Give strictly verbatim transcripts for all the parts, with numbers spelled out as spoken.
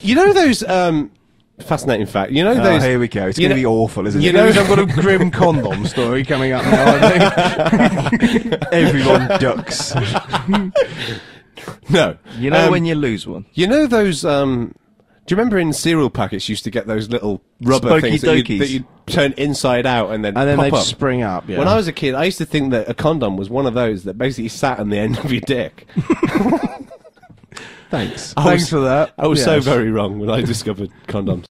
You know those um, fascinating fact. You know Oh, those. here we go. It's you going to know- be awful, isn't you it? know- I've got a grim condom story coming up now, I think. Everyone ducks. No. You know Um, when you lose one? You know those. Um, do you remember in cereal packets you used to get those little rubber Spokey things that you dokies. that you turn inside out and then And then pop they'd up? spring up, yeah. When I was a kid, I used to think that a condom was one of those that basically sat on the end of your dick. Thanks. I Thanks was, for that. I was so Yes. very wrong when I discovered condoms.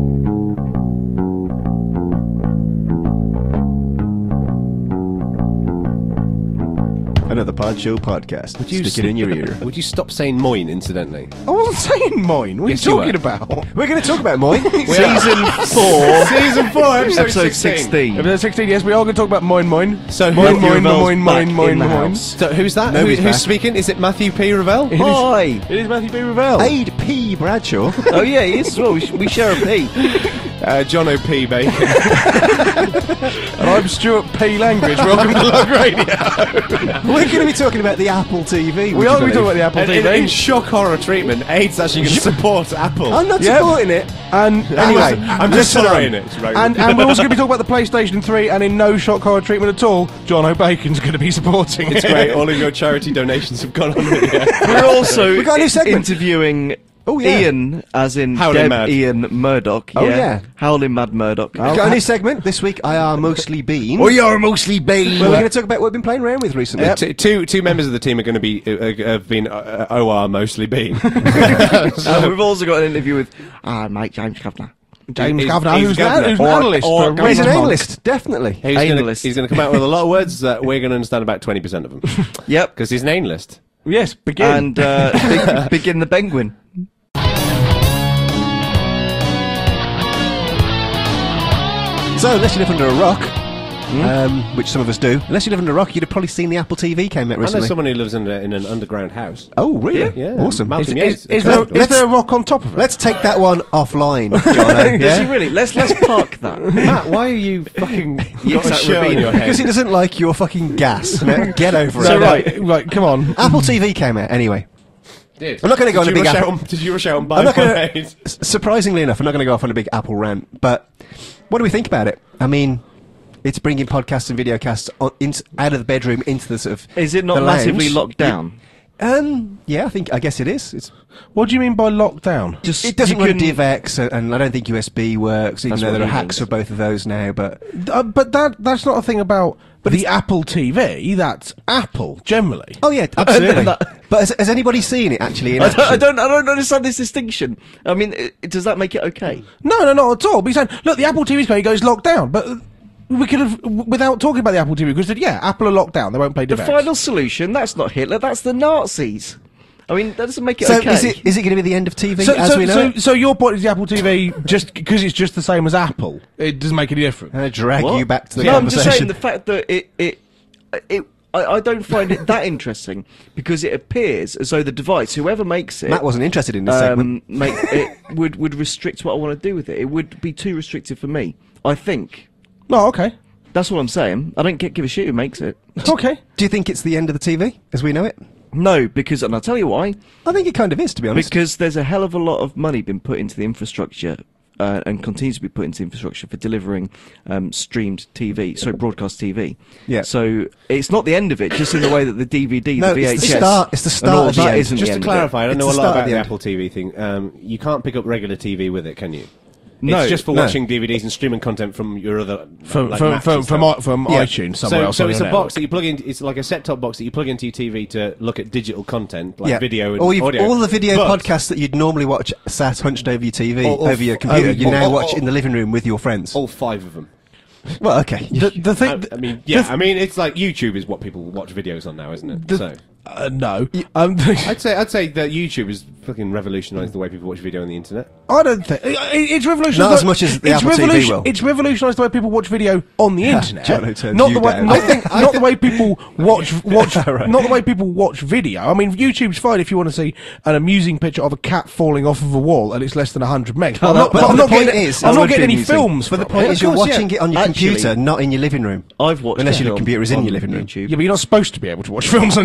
Another Pod Show podcast. Would you Stick it in your ear. Would you stop saying moin, incidentally? I wasn't saying mine. What are Yes, you you talking were. about? We're going to talk about Moy. Season four, Season four, episode, episode sixteen. Episode sixteen, yes, we are going to talk about mine, mine. So who- Mine, mine, Ravel's mine, back mine, in mine, the mine. house. So who's that? Who, Nobody's who's back. speaking? Is it Matthew P. Ravel? Hi! It is Matthew B. Ravel. Aid P. Bradshaw. Oh yeah, he is as well. We, sh- we share a P. Uh, John O. P. Bacon. And I'm Stuart P. Langridge. Welcome to Lug Radio. We're going to be talking about the Apple T V. We are going to talk about the Apple And T in, V. in shock horror treatment, Aid's actually going to support Apple. I'm not Yep. supporting it. And anyway, I'm just listen tolerating on. it. It's right. And, and we're also going to be talking about the PlayStation three, and in no shock horror treatment at all, John O'Bacon's going to be supporting It's it. great. All of your charity donations have gone on it. We're also We got a new segment. interviewing Oh, yeah. Ian, as in Howling Deb Mad. Ian Murdoch. Oh, yeah. Howling Mad Murdoch. We've got a new segment. This week, I are mostly Bean. Oh, you're mostly Bean. Well, we're going to talk about what we've been playing around with recently. Two, two, two members of the team are going to be uh, uh, have been uh, O R mostly been. And we've also got an interview with uh, Mike James Kavanagh. James He's- Kavanagh, he's who's, governor. that, who's an Or- analyst. or- for He's an Raymond. A-list, definitely. He's going to Analyst. he's going to come out with a lot of words that we're going to understand about twenty percent of them Yep. because he's an analyst. Yes, begin. And uh, Big- Begin the Penguin. So, unless you live under a rock, um, which some of us do, unless you live under a rock, you'd have probably seen the Apple T V came out I know recently. someone who lives in, a, in an underground house. Oh, really? Yeah, Awesome. Malcolm is, Yates. is, is, there, is Let's- there a rock on top of it? Let's take that one offline, Jono. Does he yeah? really? Let's let's park that. Matt, why are you fucking got a that shirt on Rabin. your head? Because he doesn't like your fucking gas. No, get over so it. right, right, come on. Apple T V came out anyway. Did. I'm not gonna go Did on a you big rush Apple- out on- Did you rush out and buy I'm not one, gonna, Aid? s- surprisingly enough, I'm not going to go off on a big Apple rant, but what do we think about it? I mean, it's bringing podcasts and videocasts on, into, out of the bedroom into the sort of. Is it not the lounge. massively locked down? Um, yeah, I think I guess it is. It's, What do you mean by lockdown? Just it doesn't you run can- DivX, and, and I don't think U S B works, even That's though what there are he hacks means. for both of those now. But Uh, but that that's not a thing about the Apple T V. That's Apple generally. oh yeah, absolutely. That- but has, has anybody seen it actually? In I don't, action? I don't. I don't understand this distinction. I mean, i does that make it okay? No, no, not at all. But he's saying, look, the Apple T V's going, he goes locked down, but. uh, We could have, w- without talking about the Apple T V, because said, yeah, Apple are locked down. They won't play The DivX. final solution. That's not Hitler. That's the Nazis. I mean, that doesn't make it So okay. is it is it going to be the end of T V So, as so, we know so, it? so your point is the Apple T V just because it's just the same as Apple. It doesn't make any difference. I'm going to drag What? you back to the no, I'm just conversation. saying the fact that it it it. I, I don't find it that interesting because it appears as though the device, whoever makes it, Matt wasn't interested in this segment. um, make it would would restrict what I want to do with it. It would be too restrictive for me. I think No, okay, that's what I'm saying. I don't get, give a shit who makes it. okay. Do you think it's the end of the T V as we know it? No, because and I'll tell you why. I think it kind of is, to be honest. Because there's a hell of a lot of money been put into the infrastructure. Uh, and continues to be put into infrastructure for delivering um, streamed T V, so broadcast T V. Yeah. So it's not the end of it, just in the way that the D V D, No, the V H S, it's the start- it's the and start all of the that end. isn't Just the to end clarify, I don't It's know a the lot start of about the the end. Apple T V thing. Um, you can't pick up regular T V with it, can you? No, it's just for no. watching D V Ds and streaming content from your other From like from Macs from and from, stuff. i- from Yeah. iTunes somewhere So, else. so on it's your a box network. that you plug in. It's like a set-top box that you plug into your T V to look at digital content, like yeah. video and or you've, audio. all the video But- podcasts that you'd normally watch sat hunched over your T V, Or- or over your f- computer, oh, you or- now or- watch or- in the living room with your friends. all five of them. Well, okay. The, the thing, I, I mean, yeah, I mean, it's like YouTube is what people watch videos on now, isn't it? the, so uh, no, um, I'd say I'd say that YouTube has fucking revolutionised the way people watch video on the internet. I don't think it, it's revolutionised. Not as much as the it's Apple T V revolution- will. It's revolutionised the way people watch video on the internet. Jono turned not you the way, down. not, I think- the, I not think- the way people watch watch. Right. Not the way people watch video. I mean, YouTube's fine if you want to see an amusing picture of a cat falling off of a wall and it's less than hundred megs. But I'm not, but but I'm the not point getting, is- I'm that not would getting be any amusing. films. But the from point it. is, you're course, watching yeah. it on your Actually- computer, not in your living room. I've watched Unless a your film computer is in on your living room. YouTube. Yeah, but you're not supposed to be able to watch films on YouTube. No,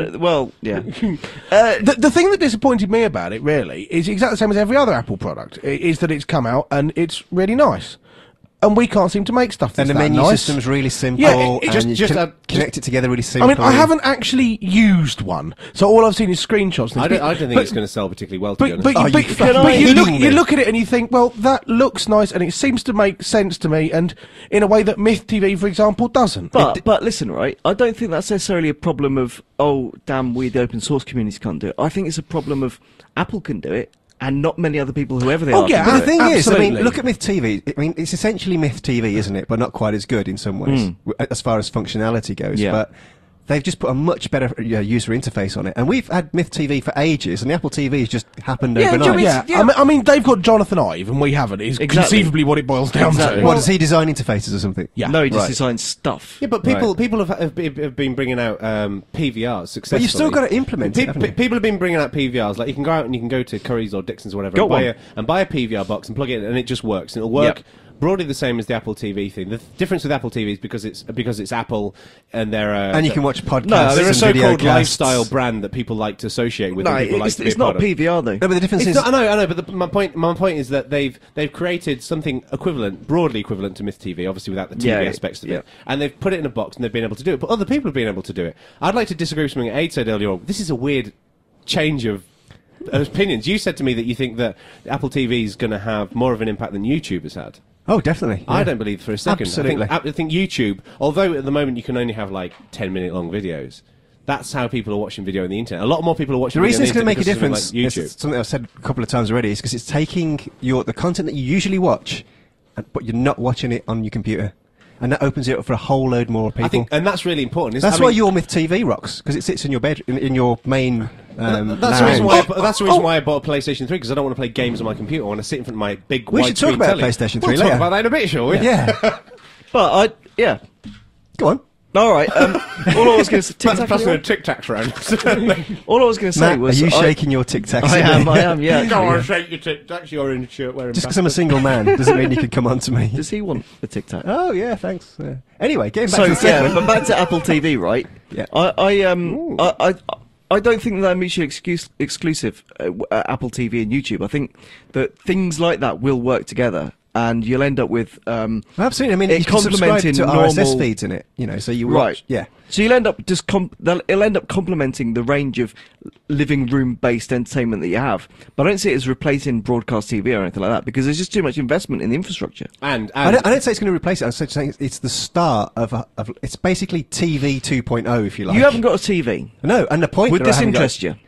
Uh, well, yeah. uh, The, the thing that disappointed me about it, really, is exactly the same as every other Apple product, i- is that it's come out and it's really nice. And we can't seem to make stuff that's And the that menu nice. system's really simple. Yeah, it- it and just- you just can add- connect it together really I simply. mean, I haven't actually used one, so all I've seen is screenshots. And I don't, things. I don't think But- it's going to sell particularly well, to be But, honest. but, Are you, you but, fucking but you, look, kidding you me? look at it and you think, well, that looks nice and it seems to make sense to me, and in a way that Myth T V, for example, doesn't. But but listen, right? I don't think that's necessarily a problem of oh damn, we the open source community can't do it. I think it's a problem of Apple can do it, and not many other people, whoever they Oh, are. yeah, can But do the it. thing is, I mean, Absolutely. look at Myth T V. I mean, it's essentially Myth T V, isn't it? But not quite as good in some ways, Mm. w- as far as functionality goes. Yeah. But they've just put a much better uh, user interface on it. And we've had Myth T V for ages, and the Apple T V has just happened Yeah, do you overnight. mean- yeah, yeah. I, mean, I mean, they've got Jonathan Ive and we haven't. Is Exactly. conceivably what it boils down Exactly. to. What, does he design interfaces or something? Yeah. no, he just Right. designs stuff. Yeah, but people Right. people have, have, be- have been bringing out um, P V Rs successfully. But you've still got to implement Pe- it, haven't pe- you? People have been bringing out P V Rs. Like you can go out and you can go to Currys or Dixon's or whatever Got and buy, one. a, and buy a P V R box and plug it in, and it just works. And it'll work Yep. broadly the same as the Apple T V thing. The th- difference with Apple T V is because it's because it's Apple and they're uh, And you can watch podcasts. no, they're a and so-called videocasts. lifestyle brand that people like to associate with. No, and people like it's, to be it's a part not of. P V R though. No, but the difference It's is. not, I know, I know, but the, my point, my point is that they've they've created something equivalent, broadly equivalent to Myth T V, obviously without the T V Yeah, aspects of yeah. it, and they've put it in a box and they've been able to do it. But other people have been able to do it. I'd like to disagree with something Aid said earlier on. This is a weird change of opinions. You said to me that you think that Apple T V is going to have more of an impact than YouTube has had. Oh, definitely. I yeah. don't believe for a second. Absolutely. I think, I think YouTube, although at the moment you can only have like ten minute long videos, that's how people are watching video on the internet. A lot more people are watching The video reason on it's the going to make a internet difference, because of it's something something I've said a couple of times already, is because it's taking your the content that you usually watch, and, but you're not watching it on your computer, and that opens it up for a whole load more people. like YouTube. I think, and that's really important. It's- That's I why mean, your Myth T V rocks, because it sits in your bed, in, in your main. Um, That's the reason why. I, lounge. bu- that's the reason why I bought a PlayStation three, because I don't want to play games on my computer. I want to sit in front of my big. We should talk widescreen about telly. PlayStation We'll three talk later. about that in a bit, shall we? Yeah. But I yeah. Go on. All right. Um, all I was going to Plus, say. plus the Tic Tacs round. All I was going to say Matt, was are you I, shaking your Tic Tacs? I am. I am. Yeah. Go on, actually, yeah. shake your Tic Tacs. You're in a shirt wearing. Just because I'm a single man doesn't mean you can come on to me. Does he want a Tic Tac? Oh yeah, thanks. Yeah. Anyway, getting back So to the yeah, segment. but back to Apple T V, right? Yeah. I, I um I, I I don't think they're mutually excuse, exclusive, uh, w- uh, Apple T V and YouTube. I think that things like that will work together, and you'll end up with um Absolutely. I mean, it you can subscribe complementing to R S S normal- feeds in it, you know, so you watch. right. Yeah. So you'll end up just com- they'll, it'll end up complementing the range of living room based entertainment that you have. But I don't see it as replacing broadcast T V or anything like that, because there's just too much investment in the infrastructure. And, I and don't, I don't say it's going to replace it. I'm saying it's, it's the start of, a, of. It's basically T V two point oh, if you like. You haven't got a T V. No, and the point Would that I this haven't got- interest you?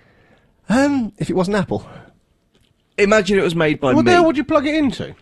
Um, if it wasn't Apple. Imagine it was made by What me. the hell would you plug it into?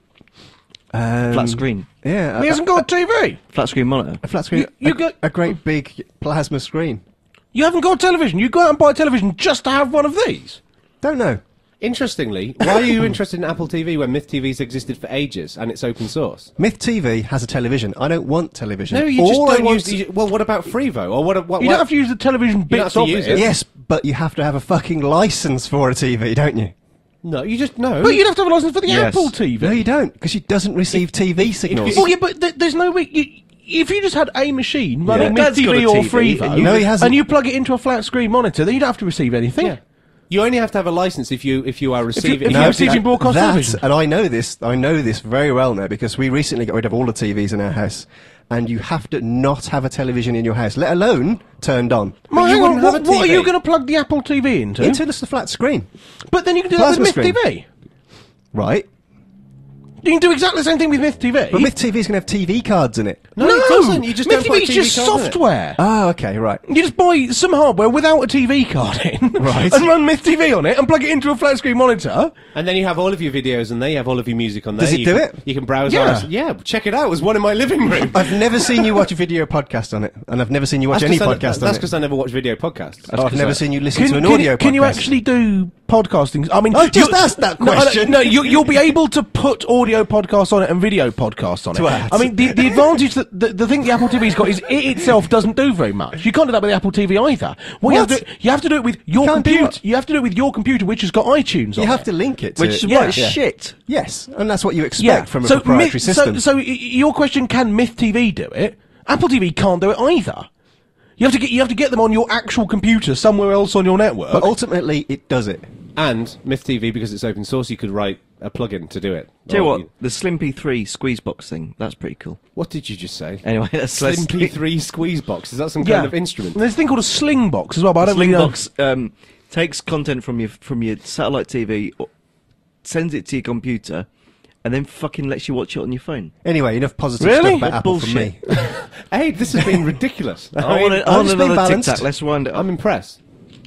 Um, Flat screen. Yeah. He a- hasn't got a T V. Flat screen monitor. a flat screen. You- you a, got- a great big plasma screen. You haven't got a television. You go out and buy a television just to have one of these. Don't know. interestingly, why are you interested in Apple T V when Myth T V's existed for ages and it's open source? Myth T V has a television. I don't want television. No, you All just I don't want use. to- You, well, what about Frevo? Or what? what You what don't have to use the television don't have bits to of use it. it. Yes, but you have to have a fucking license for a T V, don't you? no, you just no. But you'd have to have a license for the Yes. Apple T V. No, you don't, because it doesn't receive T V signals. Well, yeah, but th- there's no way. You, if you just had a machine running Yeah. Myth Dad's got T V a or T V, Frevo, and you- No, he hasn't. and you plug it into a flat screen monitor, then you don't have to receive anything. Yeah. You only have to have a license if you if you are you- receiving. if you you're have receiving to- broadcast that, television. and I know this. I know this very well now because we recently got rid of all the T Vs in our house, and you have to not have a television in your house, let alone turned on. Well, you hang on, wouldn't have what, a what are T V. you going to plug the Apple T V into? Into just a flat screen, But then you can do that Plasma with Myth screen. T V. right? You can do exactly the same thing with Myth T V. But Myth T V's going to have T V cards in it. No, it doesn't. You just Myth don't put T V's T V just cards in it. software. Oh, okay, right. You just buy some hardware without a T V card in, Right. and run Myth T V on it, and plug it into a flat screen monitor. And then you have all of your videos, and there you have all of your music on there. Does it you do can, it? You can browse. Yeah. R S. Yeah. Check it out. It was one in my living room. I've never seen you watch a video podcast on it, and I've never seen you watch That's any 'cause I- podcast That's on because it. I never watch video podcasts. Oh, I've never I- seen you listen Can, to an can- audio podcast. can you actually do podcasting? I mean, I just you- asked that no, I don't- question. No, you, you'll be able to put audio podcasts on it and video podcasts on it. Twat. I mean, the, the advantage that the, the thing the Apple T V's got is it itself doesn't do very much. You can't do that with the Apple T V either. What, You, have What? to, you have to do it with your Can't do computer. what? You have to do it with your computer, which has got iTunes on You have it. to link it to Which is Yeah. why it's Yeah. shit. Yes, and that's what you expect Yeah. from a so proprietary Myth- system. So, so y- your question: can Myth T V do it? Apple T V can't do it either. You have to get you have to get them on your actual computer somewhere else on your network. But ultimately, it does it. And Myth T V, because it's open source, you could write a plugin to do it. Tell you Or what, you- the Slim P three squeeze box thing, that's pretty cool. What did you just say? Anyway, that's Slim P three squeeze box. Is that some yeah. kind of instrument? And there's a thing called a sling box as well, but I don't Sling really know. box um, takes content from your from your satellite T V, or sends it to your computer, and then fucking lets you watch it on your phone. Anyway, enough positive Really? stuff about What Apple from me. bullshit. Hey, this has been ridiculous. I I mean, want, a, I I'm want just being another Tic balanced. Tac. Let's wind it up. I'm impressed.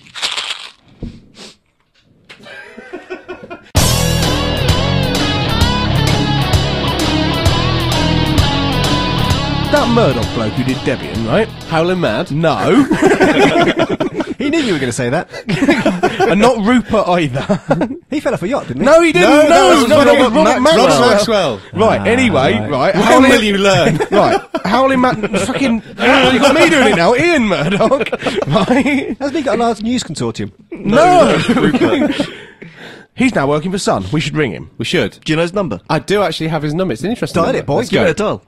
That Murdoch bloke who did Debian, right? Howling Mad? No. He knew you were going to say that. And not Rupert either. He fell off a yacht, didn't he? No, he didn't. No, No, that was no, Robert no, Robert Maxwell. Maxwell. Robert Maxwell. Right, anyway, right. right. When Howling- will you learn? Right, Howling Matt, fucking, you got me doing it now, Ian Murdoch, right? Hasn't he got a large news consortium? No, he's now working for Sun. We should ring him. We should. Do you know his number? I do actually have his number. It's an interesting Dial number. it, boy. Let's Give go. it a dial.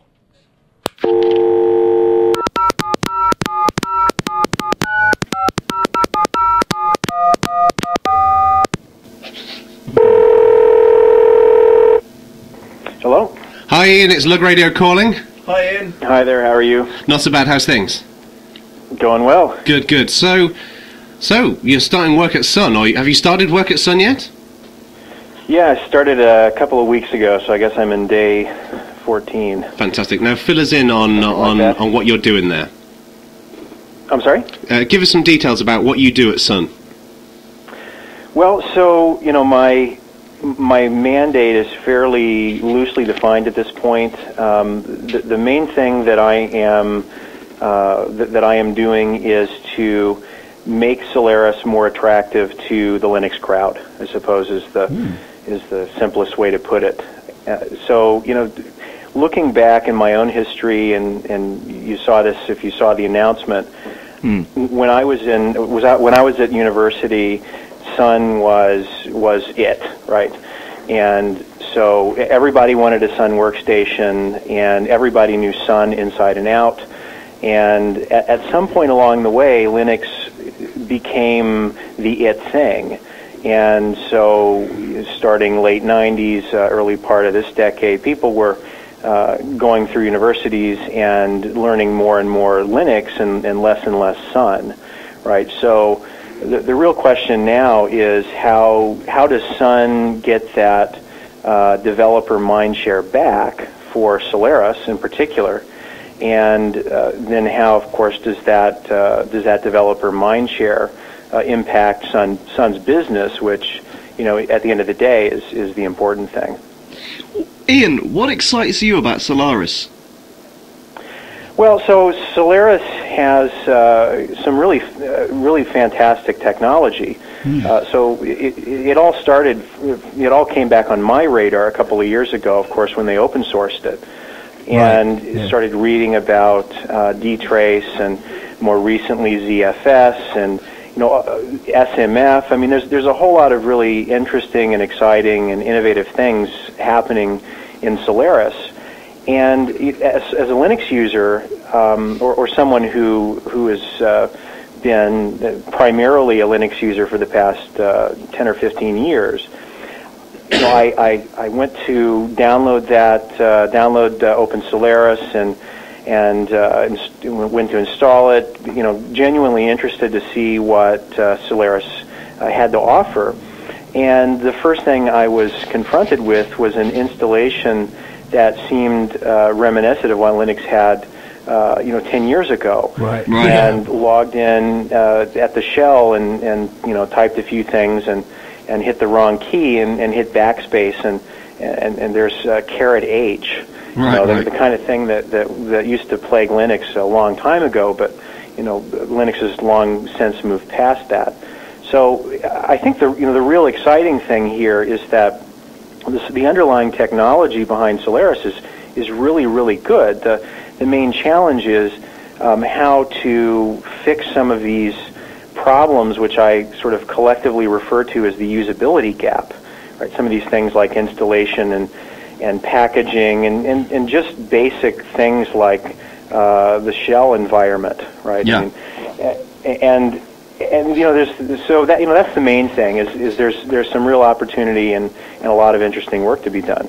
Hello? Hi, Ian. It's Lug Radio calling. Hi, Ian. Hi there, how are you? Not so bad. How's things? Going well. Good, good. So, so you're starting work at Sun, or have you started work at Sun yet? Yeah, I started a couple of weeks ago, so I guess I'm in day fourteen. Fantastic. Now, fill us in on like on, that. on what you're doing there. I'm sorry? Uh, give us some details about what you do at Sun. Well, so, you know, my my mandate is fairly loosely defined at this point. Um, the, the main thing that I am uh, that, that I am doing is to make Solaris more attractive to the Linux crowd, I suppose is the mm. is the simplest way to put it. Uh, so, you know, looking back in my own history, and, and you saw this if you saw the announcement, mm. when I was in was I, when I was at university, Sun was was it, right? And so everybody wanted a Sun workstation, and everybody knew Sun inside and out. And at, at some point along the way, Linux became the it thing. And so starting late nineties, uh, early part of this decade, people were uh, going through universities and learning more and more Linux and, and less and less Sun, right? So the, the real question now is how how does Sun get that uh, developer mindshare back for Solaris in particular? And uh, then how, of course, does that uh, does that developer mindshare uh, impact Sun Sun's business, which, you know, at the end of the day is is the important thing. Ian, what excites you about Solaris? Well, so Solaris has uh, some really uh, really fantastic technology. Mm. Uh, so it, it all started, it all came back on my radar a couple of years ago, of course, when they open sourced it. And right. yeah. started reading about uh, D-Trace and more recently Z F S and, you know, uh, S M F. I mean, there's there's a whole lot of really interesting and exciting and innovative things happening in Solaris. And as, as a Linux user, um, or, or someone who who has uh, been primarily a Linux user for the past uh, ten or fifteen years. You know, I, I, I went to download that, uh, download uh, Open Solaris, and and uh, inst- went to install it. You know, genuinely interested to see what uh, Solaris uh, had to offer. And the first thing I was confronted with was an installation that seemed uh, reminiscent of what Linux had, uh, you know, ten years ago. Right. Right. And logged in uh, at the shell and and you know typed a few things and. and hit the wrong key and, and hit backspace and and, and there's uh, caret H, you right, know, the, right. the kind of thing that, that that used to plague Linux a long time ago, but you know Linux has long since moved past that. So I think the you know the real exciting thing here is that this, the underlying technology behind Solaris is is really really good. The the main challenge is um, how to fix some of these problems, which I sort of collectively refer to as the usability gap, right? Some of these things like installation and and packaging and, and, and just basic things like uh, the shell environment, right? Yeah. I mean, a- and and you know, there's so that you know that's the main thing is is there's there's some real opportunity and and a lot of interesting work to be done.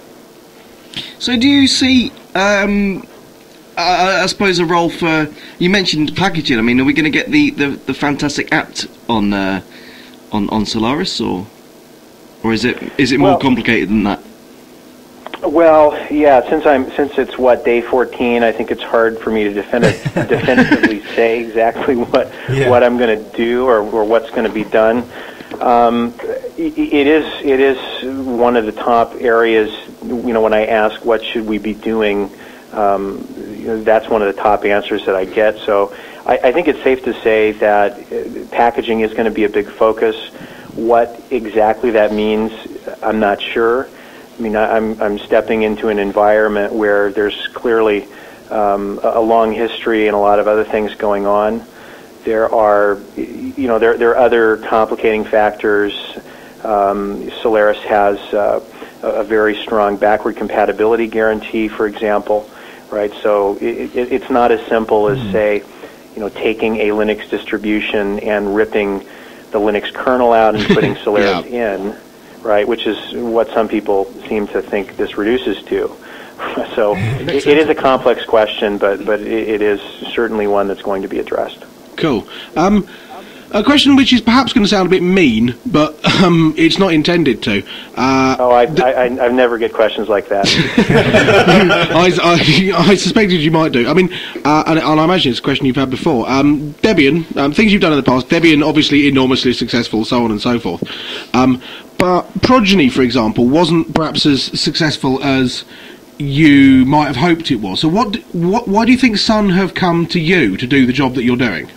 So do you see, um, I, I suppose, a role for, you mentioned packaging, I mean, are we going to get the, the, the fantastic app on, uh, on on Solaris, or or is it is it more Well- complicated than that? Well, yeah. Since I'm since it's what day fourteen, I think it's hard for me to defini- definitively say exactly what Yeah. what I'm going to do or, or what's going to be done. Um, i- it is it is one of the top areas. You know, when I ask what should we be doing, um, you know, that's one of the top answers that I get. So I, I think it's safe to say that uh, packaging is going to be a big focus. What exactly that means, I'm not sure. I mean, I- I'm I'm stepping into an environment where there's clearly um, a a long history and a lot of other things going on. There are, you know, there there are other complicating factors. Um, Solaris has uh, a a very strong backward compatibility guarantee, for example, right? So it, it, it's not as simple as say, you know, taking a Linux distribution and ripping the Linux kernel out and putting Solaris in. Right, which is what some people seem to think this reduces to. So it, it is a complex question, but but it, it is certainly one that's going to be addressed. Cool. Um, a question which is perhaps going to sound a bit mean, but um, it's not intended to. Uh, Oh, I, I, I I never get questions like that. I, I, I suspected you might do. I mean, uh, and, and I imagine it's a question you've had before. Um, Debian, um, things you've done in the past, Debian obviously enormously successful, so on and so forth. Um, but Progeny, for example, wasn't perhaps as successful as you might have hoped it was. So what, d- what, why do you think Sun have come to you to do the job that you're doing?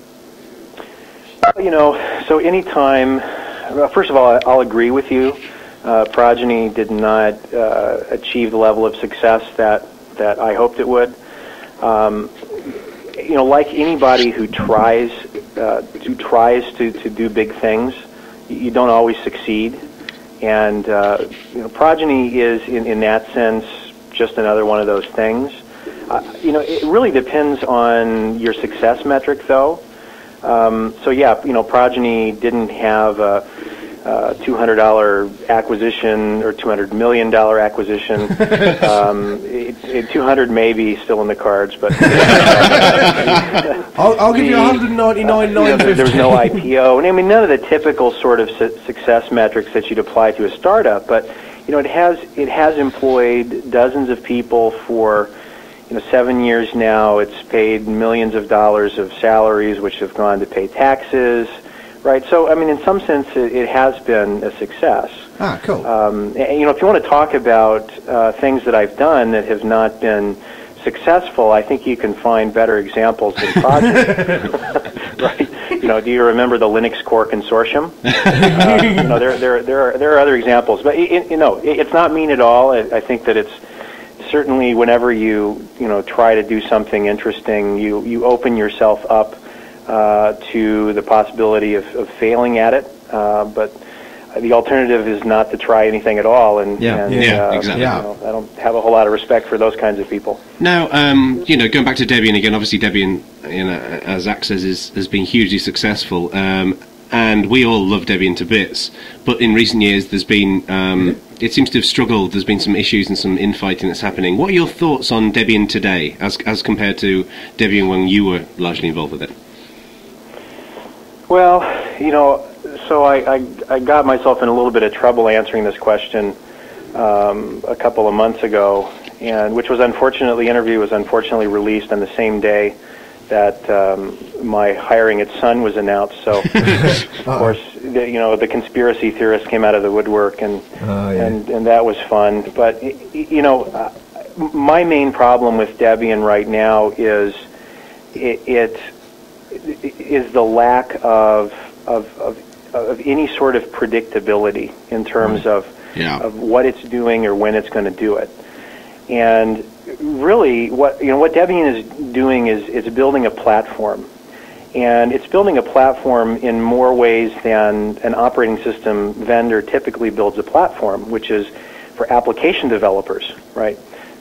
You know, so anytime, well, first of all, I'll agree with you. Uh, Progeny did not uh, achieve the level of success that, that I hoped it would. Um, you know, like anybody who tries, uh, who tries to, to do big things, you don't always succeed. And, uh, you know, Progeny is, in, in that sense, just another one of those things. Uh, you know, it really depends on your success metric, though. Um, so yeah, you know, Progeny didn't have a, a two hundred dollar acquisition or two hundred million dollar acquisition. um, it, it, two hundred maybe still in the cards, but I'll, I'll give you one hundred ninety-nine uh, you know, nine there- fifty. there's no I P O, and I mean none of the typical sort of su- success metrics that you'd apply to a startup. But you know, it has it has employed dozens of people for. You know, seven years now, it's paid millions of dollars of salaries, which have gone to pay taxes, right? So, I mean, in some sense, it, it has been a success. Ah, cool. Um, and, you know, if you want to talk about uh, things that I've done that have not been successful, I think you can find better examples than Progeny, right? You know, do you remember the Linux Core Consortium? uh, you know, there, there, there are there are other examples, but it, you know, it, it's not mean at all. I, I think that it's certainly whenever you you know try to do something interesting, you you open yourself up uh, to the possibility of, of failing at it. Uh, but the alternative is not to try anything at all. And, Yeah. and Yeah, uh, exactly. you know, I don't have a whole lot of respect for those kinds of people. Now, um, you know, going back to Debian again, obviously Debian, you know, as Zach says, is, has been hugely successful, um, and we all love Debian to bits. But in recent years, there's been, um, it seems to have struggled. There's been some issues and some infighting that's happening. What are your thoughts on Debian today, as as compared to Debian when you were largely involved with it? Well, you know, so I, I, I got myself in a little bit of trouble answering this question um, a couple of months ago, and which was unfortunately, the interview was unfortunately released on the same day that um, my hiring at Sun was announced. So, of course, the, you know, the conspiracy theorists came out of the woodwork, and Oh, yeah. and, and that was fun. But, y- y- you know, uh, my main problem with Debian right now is it, it is the lack of, of, of, of any sort of predictability in terms of, Yeah. of what it's doing or when it's going to do it. And really, what you know, what Debian is doing is is building a platform, and it's building a platform in more ways than an operating system vendor typically builds a platform, which is for application developers, right?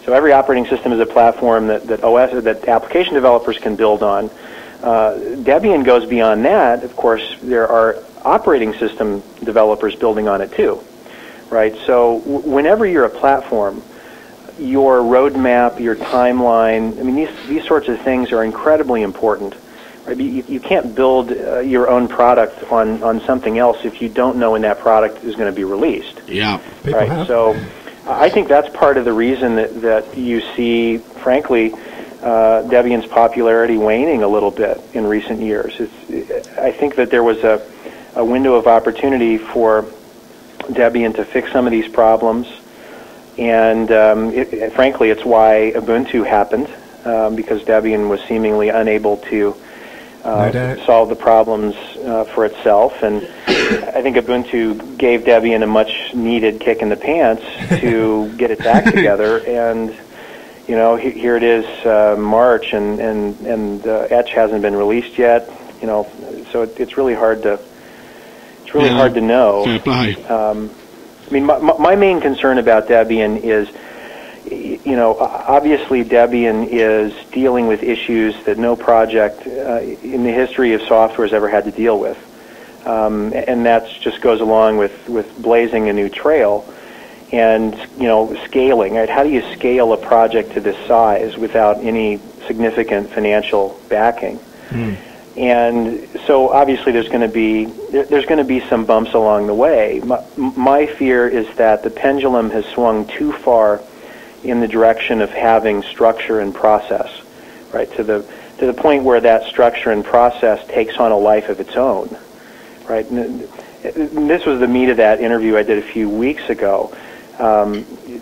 So every operating system is a platform that, that O S that application developers can build on. Uh, Debian goes beyond that. Of course, there are operating system developers building on it too, right? So w- whenever you're a platform, your roadmap, your timeline, I mean, these, these sorts of things are incredibly important. Right? You, you can't build uh, your own product on, on something else if you don't know when that product is going to be released. Yeah. People Right. have. So I think that's part of the reason that, that you see, frankly, uh, Debian's popularity waning a little bit in recent years. It's, I think that there was a, a window of opportunity for Debian to fix some of these problems. And um, it, it, frankly, it's why Ubuntu happened, um, because Debian was seemingly unable to uh, No doubt. solve the problems uh, for itself. And I think Ubuntu gave Debian a much-needed kick in the pants to get its act together. And you know, he, here it is, uh, March, and and and uh, Etch hasn't been released yet. You know, so it, it's really hard to it's really Yeah, hard to know. Fair play. Um, I mean, my, my main concern about Debian is, you know, obviously Debian is dealing with issues that no project uh, in the history of software has ever had to deal with. Um, and that just goes along with, with blazing a new trail and, you know, scaling. Right? How do you scale a project to this size without any significant financial backing? Mm. And so obviously there's going to be there, there's going to be some bumps along the way. My, my fear is that the pendulum has swung too far in the direction of having structure and process, right? To the to the point where that structure and process takes on a life of its own, right? And this was the meat of that interview I did a few weeks ago. Um,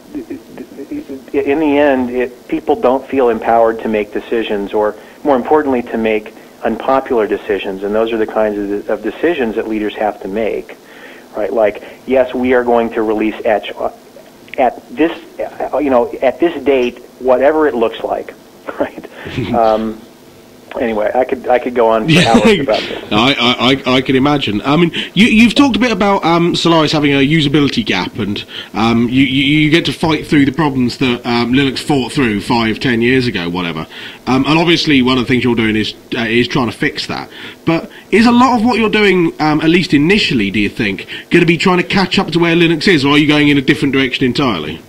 in the end, it, people don't feel empowered to make decisions, or more importantly, to make unpopular decisions, and those are the kinds of, of decisions that leaders have to make, right? Like, yes, we are going to release Etch at this, you know, at this date, whatever it looks like, right? um, anyway, I could I could go on for hours about this. I, I, I, I can imagine. I mean, you, you've talked a bit about um, Solaris having a usability gap, and um, you, you, you get to fight through the problems that um, Linux fought through five, ten years ago, whatever. Um, and obviously, one of the things you're doing is uh, is trying to fix that. But is a lot of what you're doing, um, at least initially, do you think, going to be trying to catch up to where Linux is, or are you going in a different direction entirely?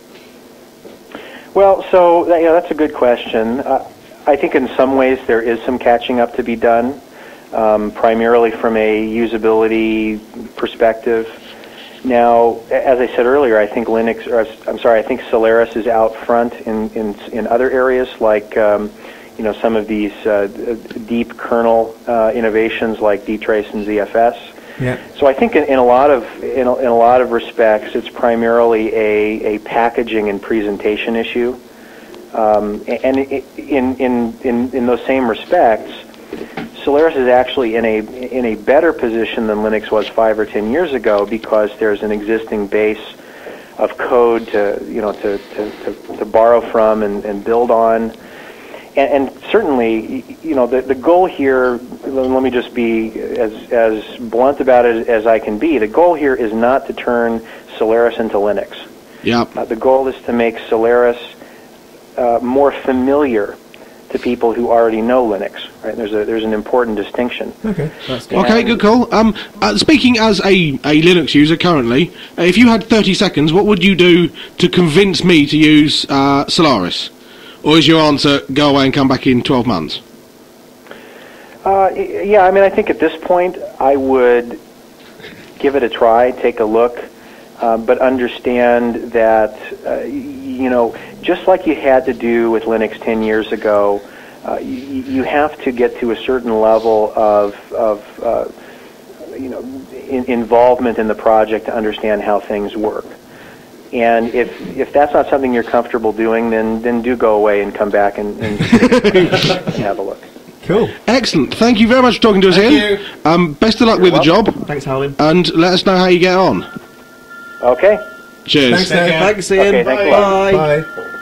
Well, so that, you know, that's a good question. Uh, I think in some ways there is some catching up to be done, um, primarily from a usability perspective. Now, as I said earlier, I think Linux, or I'm sorry, I think Solaris is out front in in, in other areas, like um, you know, some of these uh, deep kernel uh, innovations like dtrace and Z F S. Yeah. So I think in, in a lot of in a, in a lot of respects, it's primarily a, a packaging and presentation issue. Um, and in, in, in, in those same respects, Solaris is actually in a in a better position than Linux was five or ten years ago, because there's an existing base of code to you know to, to, to, to borrow from and, and build on. And, and certainly, you know, the, the goal here, let me just be as as blunt about it as I can be, the goal here is not to turn Solaris into Linux. Yeah. Uh, the goal is to make Solaris Uh, more familiar to people who already know Linux. Right? There's a there's an important distinction. Okay, that's good. Okay, good call. Um, uh, speaking as a, a Linux user currently, uh, if you had thirty seconds, what would you do to convince me to use uh, Solaris? Or is your answer, go away and come back in twelve months? Uh, yeah, I mean, I think at this point I would give it a try, take a look, uh, but understand that, uh, you know, just like you had to do with Linux ten years ago, uh, you, you have to get to a certain level of, of uh, you know, in, involvement in the project to understand how things work. And if if that's not something you're comfortable doing, then then do go away and come back and, and, and have a look. Cool. Excellent. Thank you very much for talking to us, Thank Ian. you. Um, best of luck You're with the welcome. job, Thanks, Howlin. and let us know how you get on. Okay. Cheers. Thanks, Dave. Thanks, Ian. Okay, thanks a lot. Bye. Bye.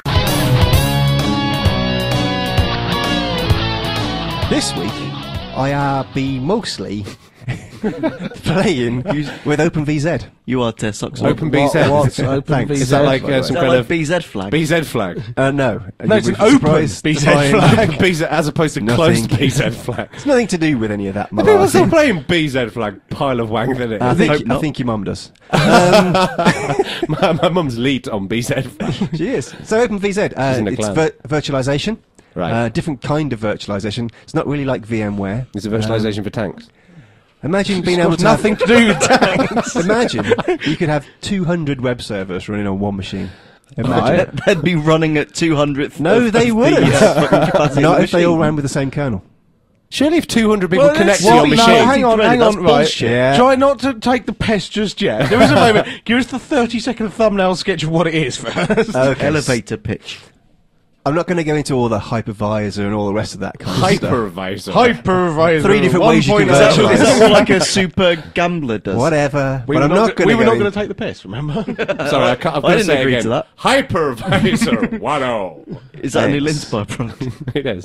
This week, I uh, be mostly playing with OpenVZ. You are Tess Sox. OpenVZ. What, what's OpenVZ? Thanks. Is that like by the uh, way? some Is that kind like of B Z flag? B Z flag? Uh, no. No, it's You'd an be open surprised B to Z find- flag. B Z, as opposed to Nothing. closed B Z flag. It's nothing to do with any of that. Are people still malarkey. playing B Z flag? Pile of wank that it I is. think, hope I not. think your mum does. Um, my, my mum's lead on B Z flag. she is. So OpenVZ, uh, She's in the it's cloud. vir- virtualization. Right. Uh, different kind of virtualization. It's not really like VMware. Is it virtualization for tanks? Imagine being It's able got to nothing have, to do with tanks. Imagine you could have two hundred web servers running on one machine. Imagine. Right. They'd be running at two hundredth. No, of, they of wouldn't. The, uh, fucking capacity of Not the if they all machine. ran with the same kernel. Surely if two hundred people Well, connect to let's- your no, machine... hang on, hang That's on, right. bullshit. Yeah. Try not to take the piss just yet. There is a moment. Give us the thirty second thumbnail sketch of what it is first. Okay. Elevator pitch. I'm not going to go into all the hypervisor and all the rest of that kind of stuff. Hypervisor. Hypervisor. Three different ways you can one point oh. Is that, virtualize. is that what like a super gambler does? Whatever. We but were I'm not, not go- going we to were go not in- going to take the piss, remember? Sorry, I can't, I've got I to didn't say it agree again. to that. Hypervisor one oh. Is that a new Thanks. Linspire product? It is.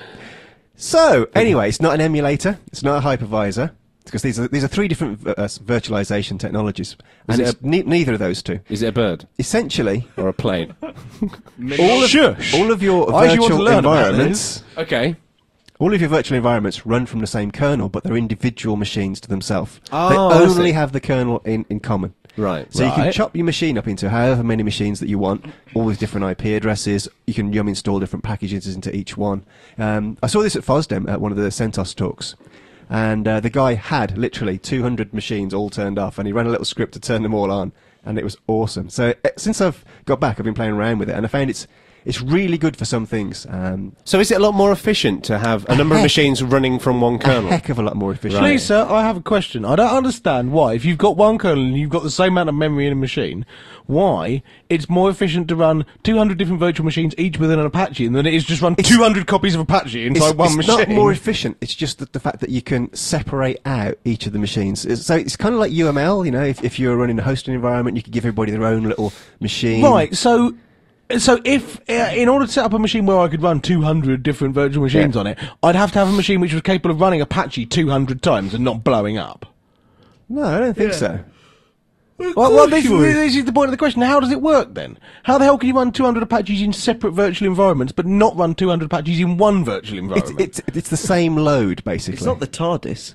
So, anyway, it's not an emulator. It's not a hypervisor. Because these are, these are three different uh, virtualization technologies. And it it's ne- neither of those two. Is it a bird Essentially, or a plane? all of, Shush. all of your I actually want to virtual learn about environments... Okay. All of your virtual environments run from the same kernel, but they're individual machines to themselves. Oh, they I only see. have the kernel in, in common. Right. So you can Right. chop your machine up into however many machines that you want, all with different I P addresses. You can yum install different packages into each one. Um, I saw this at FOSDEM at one of the CentOS talks. And uh, the guy had literally two hundred machines all turned off, and he ran a little script to turn them all on, and it was awesome. So uh, since I've got back, I've been playing around with it, and I found it's it's really good for some things. Um, So is it a lot more efficient to have a number of heck- machines running from one a kernel? heck of a lot more efficient. Please, sir, I have a question. I don't understand why, if you've got one kernel and you've got the same amount of memory in a machine, why it's more efficient to run two hundred different virtual machines, each within an Apache, than it is just run It's- two hundred copies of Apache inside it's, one it's machine. not more efficient. It's just that the fact that you can separate out each of the machines. It's- So it's kind of like U M L. You know, if, if you're running a hosting environment, you could give everybody their own little machine. Right, so... So if, uh, in order to set up a machine where I could run two hundred different virtual machines Yeah. on it, I'd have to have a machine which was capable of running Apache two hundred times and not blowing up. No, I don't think so. Well, well this, this is the point of the question. How does it work then? How the hell can you run two hundred Apaches in separate virtual environments, but not run two hundred Apaches in one virtual It's, environment? it's it's the same load basically. It's not the TARDIS.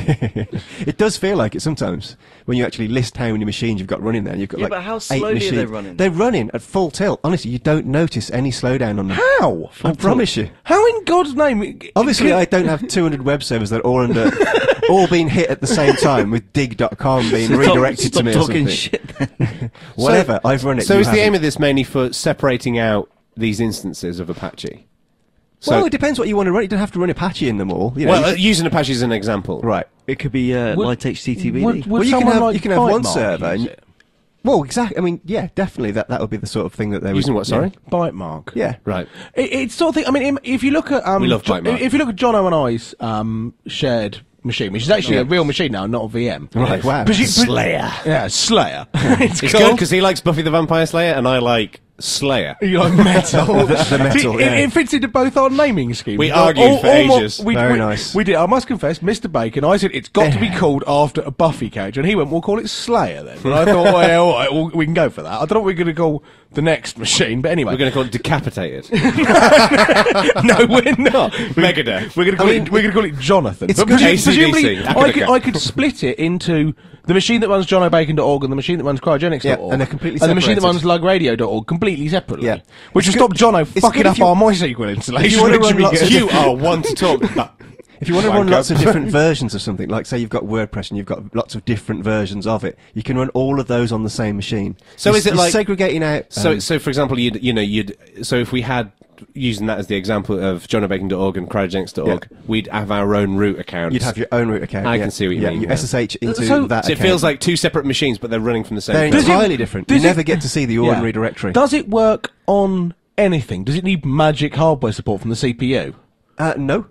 It does feel like it sometimes when you actually list how many machines you've got running there. And you've got Yeah, like but how eight slowly are machines. they running? They're running at full tilt. Honestly, you don't notice any slowdown on them. How? I promise you. How in God's name? Obviously, Can- I don't have two hundred web servers that are all under, all being hit at the same time with dig dot com being redirected Stop to me or talking something. shit then. Whatever, I've run it. So you is the aim haven't. of this mainly for separating out these instances of Apache? So, Well, it depends what you want to run. You don't have to run Apache in them all. You know, well, uh, you- using Apache as an example. right. It could be uh, Would- light H T T P D. Would, would Well, you can someone have- like you can have one Bytemark server use and- it? Well, exactly. I mean, yeah, definitely. That that would be the sort of thing that they Using would. what, sorry? Bytemark. Yeah. Right. It, it's sort of thing. I mean, im- if you look at um, We love Jo- Bytemark. if you look at Jono and I's um, shared machine, which is actually a real machine now, not a V M. Right. Wow. But you- but- Slayer. Yeah, Slayer. it's It's called. good because he likes Buffy the Vampire Slayer and I like Slayer. You like metal. The- the metal, See, it, yeah. it fits into both our naming schemes. We All- argued all- for all mo- ages. we, Very we, nice. We did. I must confess, Mister Bacon, I said it's got to be called after a Buffy character, and he went, "We'll call it Slayer then." And I thought, well, yeah, all right, well, we can go for that. I don't know what we're going to call the next machine, but anyway. We're going to call it Decapitated. no, we're not. Megadeth. We're going to call it. We're going to call it Jonathan. It's But good- presu- A C D C, presumably, I Akadaka. could, I could split it into the machine that runs john o bacon dot org and the machine that runs cryogenics dot org, Yeah, and they're completely and the machine that separated. runs lug radio dot org completely separately. Yeah. Which will It's stop good- Jono it's fucking good if up you- our MySQL installation. If you wanna which run would be lots of good. You are one to talk about. If you want to run Wanker. lots of different versions of something, like say you've got WordPress and you've got lots of different versions of it, you can run all of those on the same machine. So You're- is it you're like- segregating out? So, um, so for example, you'd, you know, you'd, so if we had, using that as the example of john o bacon dot org and cryogenics dot org, Yeah. we'd have our own root accounts. you'd have your own root account. I yeah. can see what you yeah, mean, You yeah. S S H into So- that. So it account. feels like two separate machines, but they're running from the same. they're place. Does it- entirely different. You does it- never get to see the Yeah. ordinary directory. Does it work on anything? Does it need magic hardware support from the C P U? Uh, no.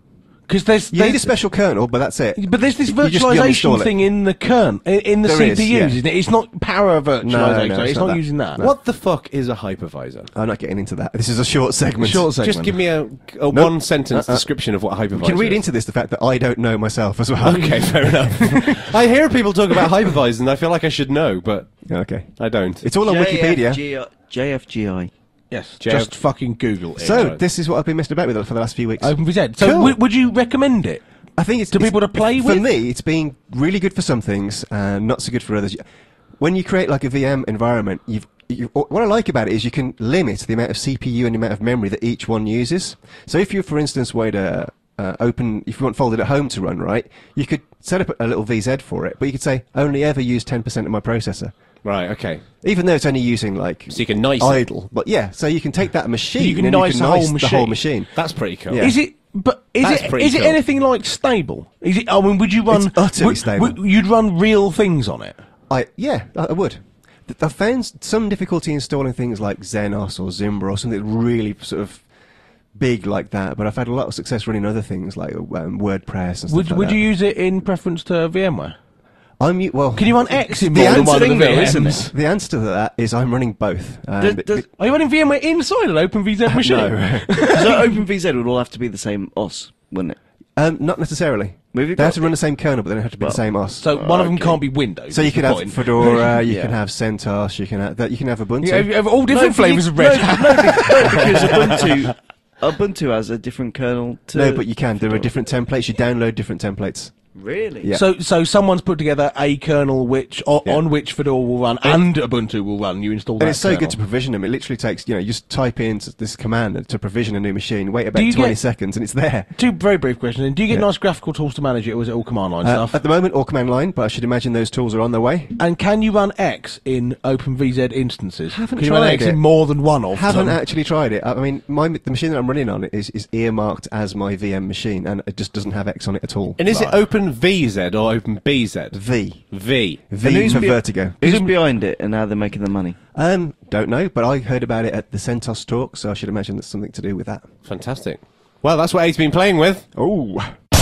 Because there's, You there's need a special kernel, but that's it. but there's this You just yum install virtualization it. thing in the kernel, in, in the There C is, P Us, yeah. isn't it? It's not power virtualization. No, no, so it's it's not not that. using that. What the fuck is a hypervisor? I'm not getting into that. This is a short segment. Short segment. Just give me a, a Nope. one sentence Uh-uh. description of what a hypervisor You can read is. into this the fact that I don't know myself as well. Okay, fair enough. I hear people talk about hypervisors and I feel like I should know, but Okay. I don't. It's all on Wikipedia. J F G I. Yes, J- just fucking Google it. So, right. this is what I've been messing about with for the last few weeks. OpenVZ. So, Cool. w- would you recommend it? I think it's To it's- people to play for with? me, it's been really good for some things and not so good for others. When you create like a V M environment, you've you, what I like about it is you can limit the amount of C P U and the amount of memory that each one uses. So if you, for instance, were to uh, open, if you want Folded at Home to run, right, you could set up a little V Z for it, but you could say only ever use ten percent of my processor. Right, okay. Even though it's only using like So you can nice it. idle, but yeah, so you can take that machine You can and nice you the can whole nice the machine. whole machine. That's pretty cool. Yeah. Is it? But is That's it? pretty Is it cool. anything like stable? Is it? I mean, would you run? It's utterly would, stable. would- you'd run real things on it. I yeah, I, I would. Th- I found some difficulty installing things like Xenos or Zimbra or something really sort of big like that, but I've had a lot of success running other things like um, WordPress and stuff Would like Would that. you use it in preference to VMware? I'm u- well. Can you run X in the more than answer, one of the thing though, isn't V Ms? the answer to that is I'm running both. Um, Does- but- does- but- Are you running VMware inside an OpenVZ machine? no, So OpenVZ would all have to be the same O S, wouldn't it? um, not necessarily. Maybe They have got- to run the same kernel, but they don't have to be Well, the same O S. So one of them okay. can't be Windows. So you is can the have point. Fedora, you Yeah. can have CentOS, you can have that, you can have Ubuntu. You have, you have all different No, but flavors you- of Red no, Hat. No, be- no, because Ubuntu, Ubuntu has a different kernel to... No, but you can. There are different templates. You download different templates. Really? Yeah. So, so someone's put together a kernel which o- Yeah. on which Fedora will run and Ubuntu will run. You install that. And it's so kernel. good to provision them. It literally takes, you know, you just type in s- this command to provision a new machine, wait about Do you twenty get- seconds, and it's there. Two very brief questions. Do you get Yeah. nice graphical tools to manage it, or is it all command line Uh, stuff? at the moment, all command line, but I should imagine those tools are on their way. And can you run X in OpenVZ instances? Haven't can you run tried X it. in more than one of Haven't them? actually tried it. I I mean, my, the machine that I'm running on is, is earmarked as my V M machine, and it just doesn't have X on it at all. And is Right. it OpenVZ or OpenBZ? V. V. V And who's for be- Vertigo. Who's behind it and how they're making the money? Um, don't know, but I heard about it at the CentOS talk, so I should imagine it's something to do with that. Fantastic. Well, that's what Aid's been playing with. Oh.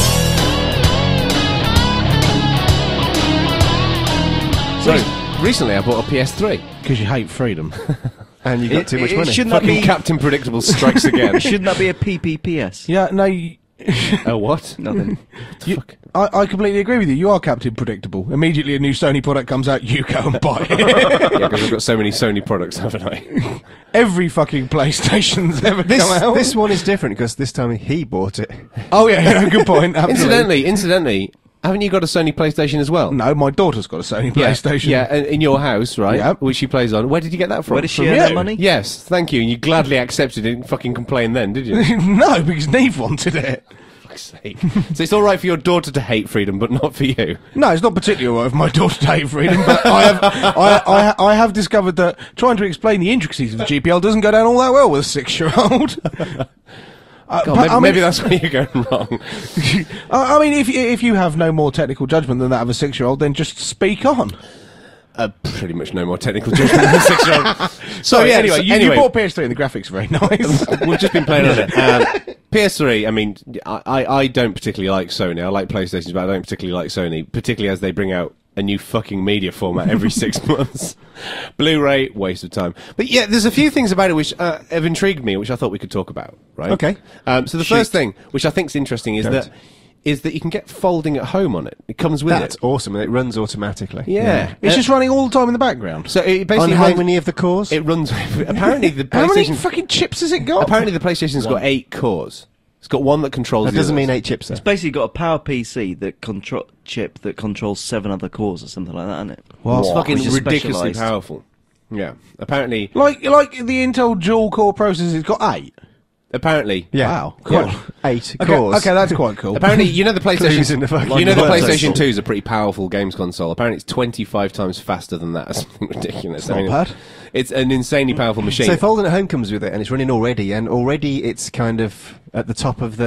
So, recently I bought a P S three. Because you hate freedom. And you got It- too much it money. shouldn't that Fucking be... Captain Predictable strikes again. Shouldn't that be a P P P S? yeah, no, you, Oh, what? Nothing. you- I, I completely agree with you. You are Captain Predictable. Immediately a new Sony product comes out, you go and buy it. Yeah, because I've got so many Sony products, haven't I? Every fucking PlayStation's ever This, come out. this one is different because this time he bought it. Oh yeah, yeah, good point. Absolutely. Incidentally, incidentally, haven't you got a Sony PlayStation as well? No, my daughter's got a Sony Yeah, PlayStation. Yeah, in in your house, right? Yep. Which she plays on. Where did you get that from? Where does she From earn you. her money? Yes, thank you. And you gladly accepted it, didn't fucking complain then, did you? No, because Neve wanted it. fuck's sake. So it's all right for your daughter to hate freedom, but not for you. No, it's not particularly all right for my daughter to hate freedom, but I have, I, I, I have discovered that trying to explain the intricacies of the G P L doesn't go down all that well with a six-year-old. Uh, God, but, maybe, I mean, maybe that's where you're going wrong. I I mean, if if you have no more technical judgment than that of a six-year-old, then just speak on. Uh, pretty much no more technical judgment than a six-year-old. So Sorry, yeah, anyway, so, you, anyway you bought P S three and the graphics are very nice. we've just been playing on it. Um, P S three, I mean, I, I I don't particularly like Sony. I like PlayStations, but I don't particularly like Sony, particularly as they bring out a new fucking media format every six months. Blu-ray, waste of time. But yeah, there's a few things about it which uh, have intrigued me, which I thought we could talk about, right? Okay. Um, so the Shoot. first thing, which I think is interesting, is Don't. that is that you can get folding at home on it. It comes with That's it. awesome, and it runs automatically. Yeah. It's Uh, just running all the time in the background. so it On basically how runs, many of the cores? it runs apparently the How many PlayStation fucking chips has it got? apparently the PlayStation's got eight cores. It's got one that controls that the doesn't others. mean eight chips, though. It's basically got a power P C that control chip that controls seven other cores or something like that, isn't it? It's fucking Which is ridiculously specialised. powerful. Yeah. Apparently, Like like the Intel dual core processor, it's got eight. apparently, Yeah. Wow, cool. Yeah. Eight Okay, cores. okay, that's quite cool. apparently, you know the Clues in PlayStation. the fucking You know the word. PlayStation two is a pretty powerful games console. Apparently, it's twenty-five times faster than that. Or something ridiculous. not bad. It's an insanely powerful machine. So Folding at Home comes with it, and it's running already, and already it's kind of at the top of the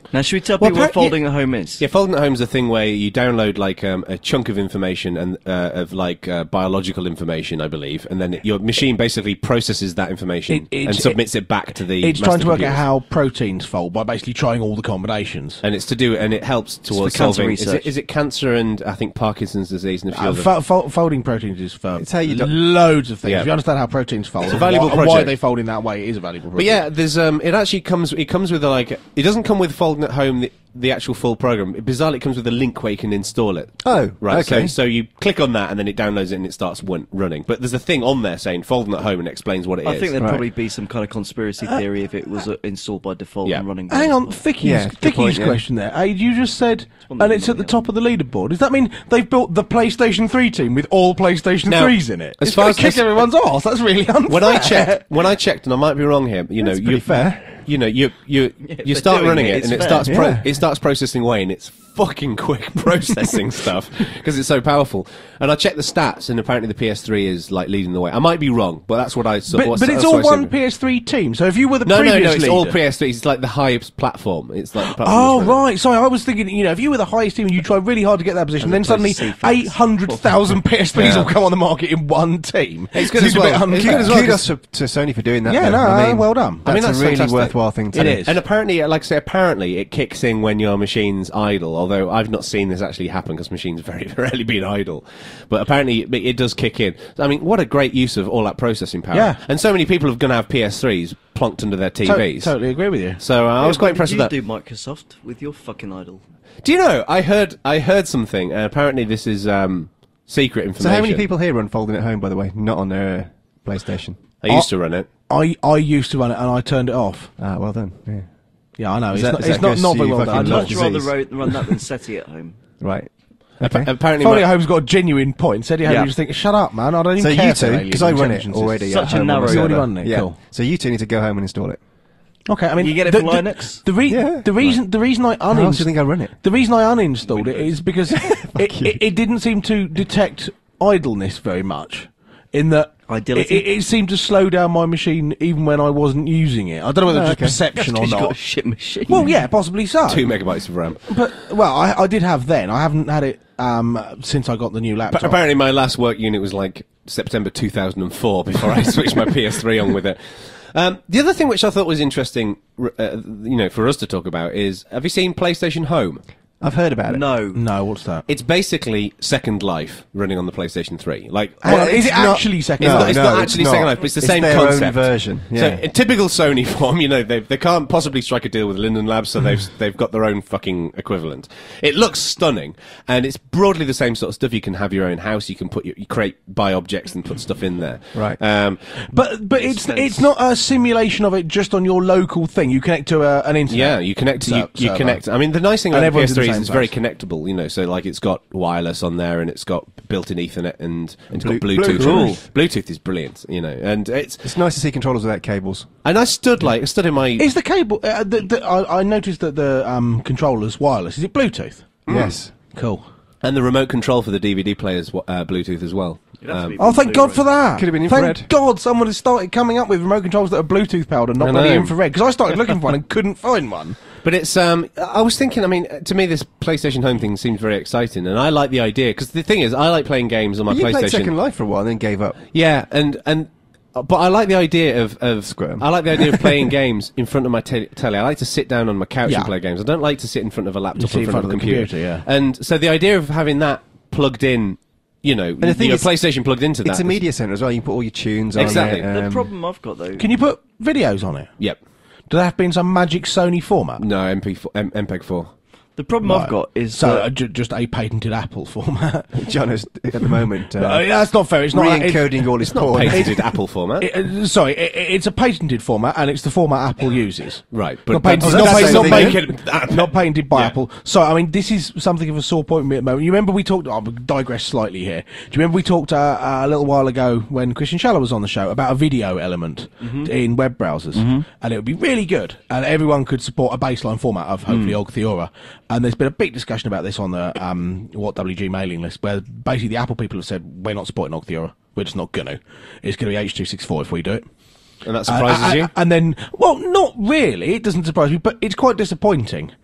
Now, should we tell Well, people what appar- folding at home is? Yeah, folding at home is a thing where you download like um, a chunk of information and uh, of like uh, biological information, I believe, and then it, your machine basically processes that information It- it's- and submits it, back to the. It's master trying to work computers. out how proteins fold by basically trying all the combinations. And it's to do, and it helps towards for cancer solving. Is research. it, is it cancer and I think Parkinson's disease and a few Uh, other. fo- fo- folding proteins is for It's how you do- loads of things. Yeah. If you understand how proteins fold, It's a and valuable why, and why project. they fold in that way, it is a valuable But project. yeah, there's um, it actually comes. It comes with a, like. It doesn't come with folding at home. The, the actual full program. Bizarrely, it comes with a link where you can install it. Oh, right. okay. So, so you click on that and then it downloads it and it starts won- running. But there's a thing on there saying folding at home and it explains what it I is. think there'd Right. probably be some kind of conspiracy theory if it was uh, installed by default Yeah. and running. Hang by on, default. Vicky's, Yeah, good Vicky's point, yeah. question there. Uh, you just said, one and that it's at the I'm top of the leaderboard. Does that mean they've built the PlayStation three team with all PlayStation Now, threes in it? as It's far gonna as kick this- everyone's arse. That's really unfair. when I checked, when I checked, and I might be wrong here, you know, That's you pretty fair. You know, you you if you they're start doing running it, it, it's and it fair. starts pro- Yeah. it starts processing away, and it's fucking quick processing stuff because it's so powerful. And I checked the stats, and apparently the P S three is like leading the way. I might be wrong, but that's what I saw. But, but it's all one P S three team. So if you were the No, no, previous no. It's leader, all P S three. It's like the highest platform. It's like the platform Oh that's running. right, sorry. I was thinking, you know, if you were the highest team and you tried really hard to get that position, As then suddenly opposed to C FAX. eight hundred thousand P S threes Yeah. will come on the market in one team. It's good Seems as a bit well. It's unfair. good as well. Kudos to, to Sony for doing that. Yeah, though. no, I mean, well done. That's, I mean, that's a really fantastic. worthwhile thing to It do. is. And apparently, like I say, apparently it kicks in when your machine's idle. Although I've not seen this actually happen because machines very rarely been idle. But apparently it, it does kick in. I mean, what a great use of all that processing power. Yeah. And so many people are going to have P S threes plonked under their T Vs. To- totally agree with you. So uh, I was Yeah, quite what impressed did with that. you do, Microsoft, with your fucking idol? Do you know? I heard. I heard something. And apparently, this is um, secret information. So how many people here run folding at home, by the way? Not on their uh, PlayStation. I used to run it. I, I used to run it and I turned it off. Ah, well done. Yeah. Yeah, I know. Is It's that- not, is it's that not, goes not to very you well fucking done. I'd love much disease. rather ro- run that than SETI at home. Right. Appa- Okay. Apparently, Folding my- at Home's got a genuine point. Said you Yeah. you just think, shut up, man. I don't even So care you for two, aliens because I run it intelligences. already. Such at a home on narrow- my You already server. run it, Yeah. cool. So you two need to go home and install it. Okay, I mean, You get it the, from the, Linux? The, re- Yeah. the reason the reason I How else do you uninstalled think I run it? the reason I uninstalled it is because it, it, it didn't seem to detect idleness very much. In that, it, Idility? it, it seemed to slow down my machine even when I wasn't using it. I don't know whether Oh, it's okay. just perception or Because you've got a not. shit machine. Well, yeah, possibly so. two megabytes of RAM. But well, I, I did have then. I haven't had it um, since I got the new laptop. But apparently, my last work unit was like September two thousand four before I switched my P S three on with it. Um, the other thing which I thought was interesting, r- uh, you know, for us to talk about is: have you seen PlayStation Home? I've heard about it. No. No, what's that? It's basically Second Life running on the PlayStation three. Like, Hang on, Well, is it's it not- actually second? It's, No, not, it's no, not it's actually not. Second Life, but it's the It's same their own concept. version, So, yeah. in typical Sony form, you know, they they can't possibly strike a deal with Linden Labs, so they've they've got their own fucking equivalent. It looks stunning, and it's broadly the same sort of stuff. You can have your own house, you can put your, you create buy objects and put stuff in there. Right. Um, But but it's sense. it's not a simulation of it just on your local thing. You connect to a, an internet. Yeah, you connect. ser- You, you server. connect. I mean, the nice thing And about the P everyone's S in the three is same it's very place. connectable. You know, so like it's got wireless on there, and it's got built-in Ethernet, and, and it's got Blue- Bluetooth. Bluetooth. Bluetooth is brilliant. You know, and it's It's nice to see controllers without cables. and I stood like I stood in my. Is the cable? Uh, the, the, I, I noticed that the um, controller's wireless. Is it Bluetooth? Yes. Cool. And the remote control for the D V D players, uh, Bluetooth as well. You'd have to Um, be Oh, thank God for that. Could have been Thank infrared. God someone has started coming up with remote controls that are Bluetooth powered and not I bloody know. infrared. Because I started looking for one and couldn't find one. But it's, um, I was thinking, I mean, to me this PlayStation Home thing seems very exciting, and I like the idea, because the thing is, I like playing games on my You PlayStation. played Second Life for a while and then gave up. Yeah, and, and, uh, but I like the idea of, of Squirm. I like the idea of playing games in front of my te- telly. I like to sit down on my couch Yeah. and play games. I don't like to sit in front of a laptop sit or in front of a the computer. computer, yeah. And so the idea of having that plugged in, you know, the thing your is, PlayStation plugged into that. It's a is- media center as well. You can put all your tunes Exactly. on it. The um, problem I've got though. Can you put videos on it? Yep. Do they have to be in some magic Sony format? No, M P four, M- MPEG four. The problem Right. I've got is So that uh, ju- just a patented Apple format. John is at the moment uh, Uh, that's not fair. It's not. it- re-encoding all his porn. Patented Apple format. it- uh, sorry, it, it- it's a patented format, and it's the format Apple uses. Right, Not but patented, that's- not that's patented, the not same patented, thing. Make it- not patented by Yeah. Apple. So, I mean, this is something of a sore point for me at the moment. You remember we talked, I'll digress slightly here. Do you remember we talked uh, uh, a little while ago when Christian Schaller was on the show about a video element in web browsers? And it would be really good, and everyone could support a baseline format of hopefully Ogg Theora. And there's been a big discussion about this on the um, What W G mailing list, where basically the Apple people have said, we're not supporting Ogg Theora. We're just not going to. It's going to be H two sixty-four if we do it. And that surprises Uh, you? uh, And then, well, not really. It doesn't surprise me, but it's quite disappointing.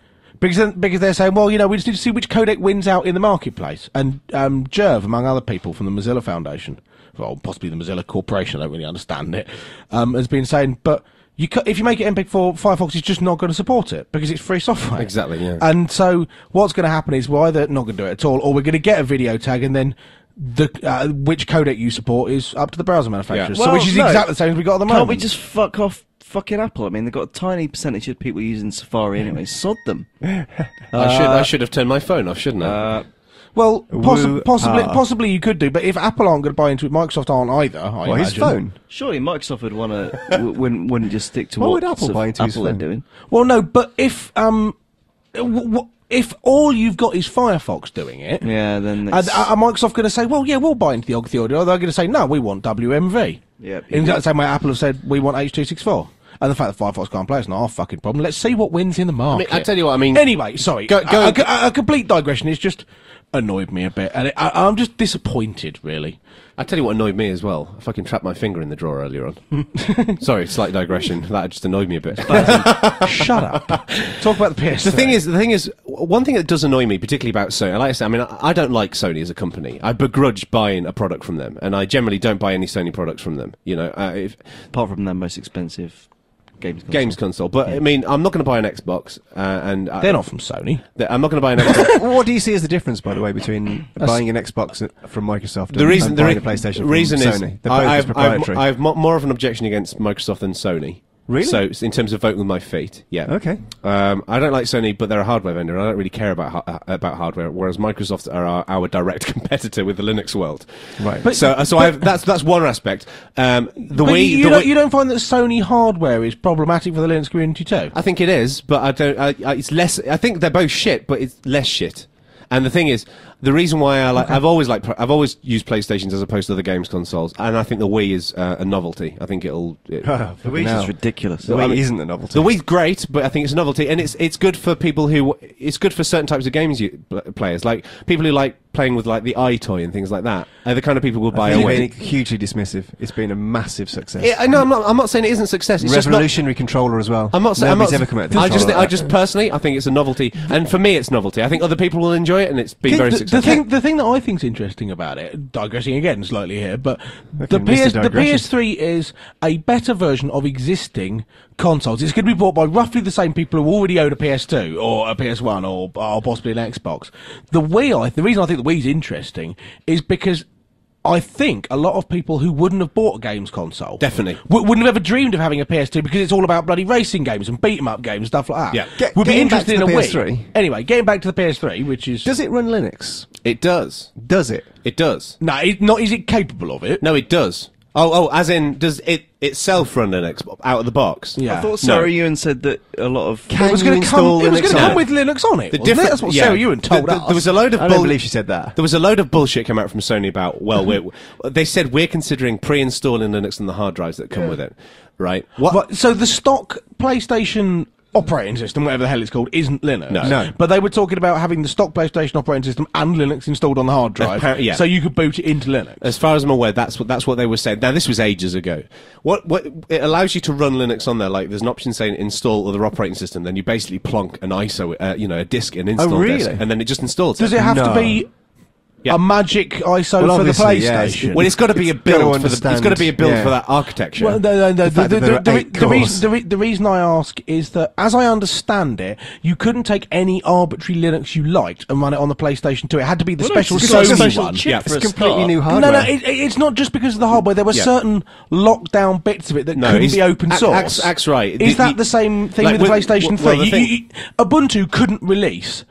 Because then, because they're saying, well, you know, we just need to see which codec wins out in the marketplace. And um, Jerv, among other people from the Mozilla Foundation, well, possibly the Mozilla Corporation, I don't really understand it, um, has been saying, but you ca- if you make it M P E G four, Firefox is just not going to support it because it's free software. Exactly, yeah. And so what's going to happen is we're either not going to do it at all, or we're going to get a video tag, and then the uh, which codec you support is up to the browser manufacturers. Yeah. so Well, which is no. exactly the same as we got at the moment. Can't we just fuck off fucking Apple? I mean, they've got a tiny percentage of people using Safari anyway. Sod them. I should I should have turned my phone off, shouldn't I? Uh, Well, possi- Woo- possibly, ah. possibly you could do, but if Apple aren't going to buy into it, Microsoft aren't either. I Well, his imagine. phone. surely Microsoft would want to w- wouldn't wouldn't just stick to Why what would Apple Saf- buy into his Apple are phone? doing. Well, no, but if um, w- w- if all you've got is Firefox doing it, Yeah, then are, it's, are Microsoft going to say, well, yeah, we'll buy into the Ogthy audio? Or they're going to say, no, we want W M V. Yeah, In exactly the same way Apple have said, we want H two sixty-four. And the fact that Firefox can't play, it's not our fucking problem. Let's see what wins in the I market. mean, I tell you what, I mean. Anyway, sorry. Go- go- a, a, a complete digression. It's just annoyed me a bit. And it, I, I'm just disappointed, really. I tell you what annoyed me as well. I fucking trapped my finger in the drawer earlier on. Sorry, slight digression. That just annoyed me a bit. Shut up. Talk about the P S. The thing is, the thing is, w- one thing that does annoy me, particularly about Sony, like I said, I mean, I, I don't like Sony as a company. I begrudge buying a product from them, and I generally don't buy any Sony products from them. You know, uh, if, apart from their most expensive games console. games console. But I mean, I'm not going to buy an Xbox, uh, and I, They're not from Sony. th- I'm not going to buy an Xbox. Well, what do you see as the difference, by the way, between buying an Xbox from Microsoft The and, reason, and the buying re- a PlayStation from reason is, Sony? They're both I, just I've, I've, proprietary. I've mo- more of an objection against Microsoft than Sony. Really? So, in terms of voting with my feet, yeah. Okay. Um, I don't like Sony, but they're a hardware vendor. I don't really care about ha- about hardware. Whereas Microsoft are our, our direct competitor with the Linux world. Right. But- so, so I've, that's that's one aspect. Um, the But Wii, you, you the don't, Wii- you don't find that Sony hardware is problematic for the Linux community too? I think it is, but I don't. I, I, it's less. I think they're both shit, but it's less shit. And the thing is, the reason why I like, I've always like, I've always used PlayStations as opposed to other games consoles, and I think the Wii is uh, a novelty. I think it'll. It, Oh, The Wii's now. is ridiculous. The I Wii mean, isn't a novelty. The Wii's great, but I think it's a novelty, and it's it's good for people who it's good for certain types of games you, pl- players, like people who like playing with like the iToy and things like that. Are the kind of people who will buy I a think Wii. it's been hugely dismissive. It's been a massive success. Yeah, no, I'm not. I'm not saying it isn't success. It's just not. Revolutionary controller as well. I'm not saying. I'm Nobody's not, ever come out with a I just, controller think, I like just personally, I think it's a novelty, and for me, it's novelty. I think other people will enjoy it, and it's been Think very the, the successful. thing, the thing that I think's interesting about it, digressing again slightly here, but the Okay, Mister P S, the Digression. P S three is a better version of existing consoles. It's going to be bought by roughly the same people who already own a P S two or a P S one or, or possibly an Xbox. The Wii, I, the reason I think the Wii's interesting is because I think a lot of people who wouldn't have bought a games console Definitely. w- wouldn't have ever dreamed of having a P S two because it's all about bloody racing games and beat 'em up games and stuff like that. Yeah. Get- would be getting back interested to in the a P S three. Wii. Anyway, getting back to the P S three, which is Does it run Linux? It does. Does it? It does. no, it, not is it capable of it? No, it does. Oh, oh, as in, does it itself run Linux out of the box? Yeah. I thought No. Sarah Ewan said that a lot of Can it was you going to come. install It was Linux going to on come it? with Linux on it. The wasn't it? different- That's what yeah. Sarah Ewan told The- the- us. There was a load of I don't bull- believe she said that. There was a load of bullshit come out from Sony about, well, we're, they said we're considering pre-installing Linux on the hard drives that come with it, right? What? But- so the stock PlayStation operating system, whatever the hell it's called, isn't Linux. No. No. But they were talking about having the stock PlayStation operating system and Linux installed on the hard drive, Appar- yeah. so you could boot it into Linux. As far as I'm aware, that's what that's what they were saying. Now, this was ages ago. What what it allows you to run Linux on there? Like, there's an option saying install other operating system. Then you basically plonk an I S O, uh, you know, a disk, an install really? disk, and then it just installs. Does it have No. to be Yeah. a magic I S O Well, for the obviously, yeah, PlayStation? it's- Well, it's got to be a It's gotta build for the. It's understand, got to be a build yeah. for that architecture. Well, no, no, no. The, fact the, that there the, are the, eight the, reason, cores. the, re- the reason I ask is that, as I understand it, you couldn't take any arbitrary Linux you liked and run it on the PlayStation two. It had to be the Well, no, special it's just a Sony special one. chip Yeah. for It's a completely start. new No, hardware. no, it, it- it's not just because of the hardware. There were Yeah. certain lockdown bits of it that No, couldn't he's- be open Ax- source. Ax- Ax right. Is The- that the- the same thing like with the with- PlayStation well, three? the You- thing- you- Ubuntu couldn't release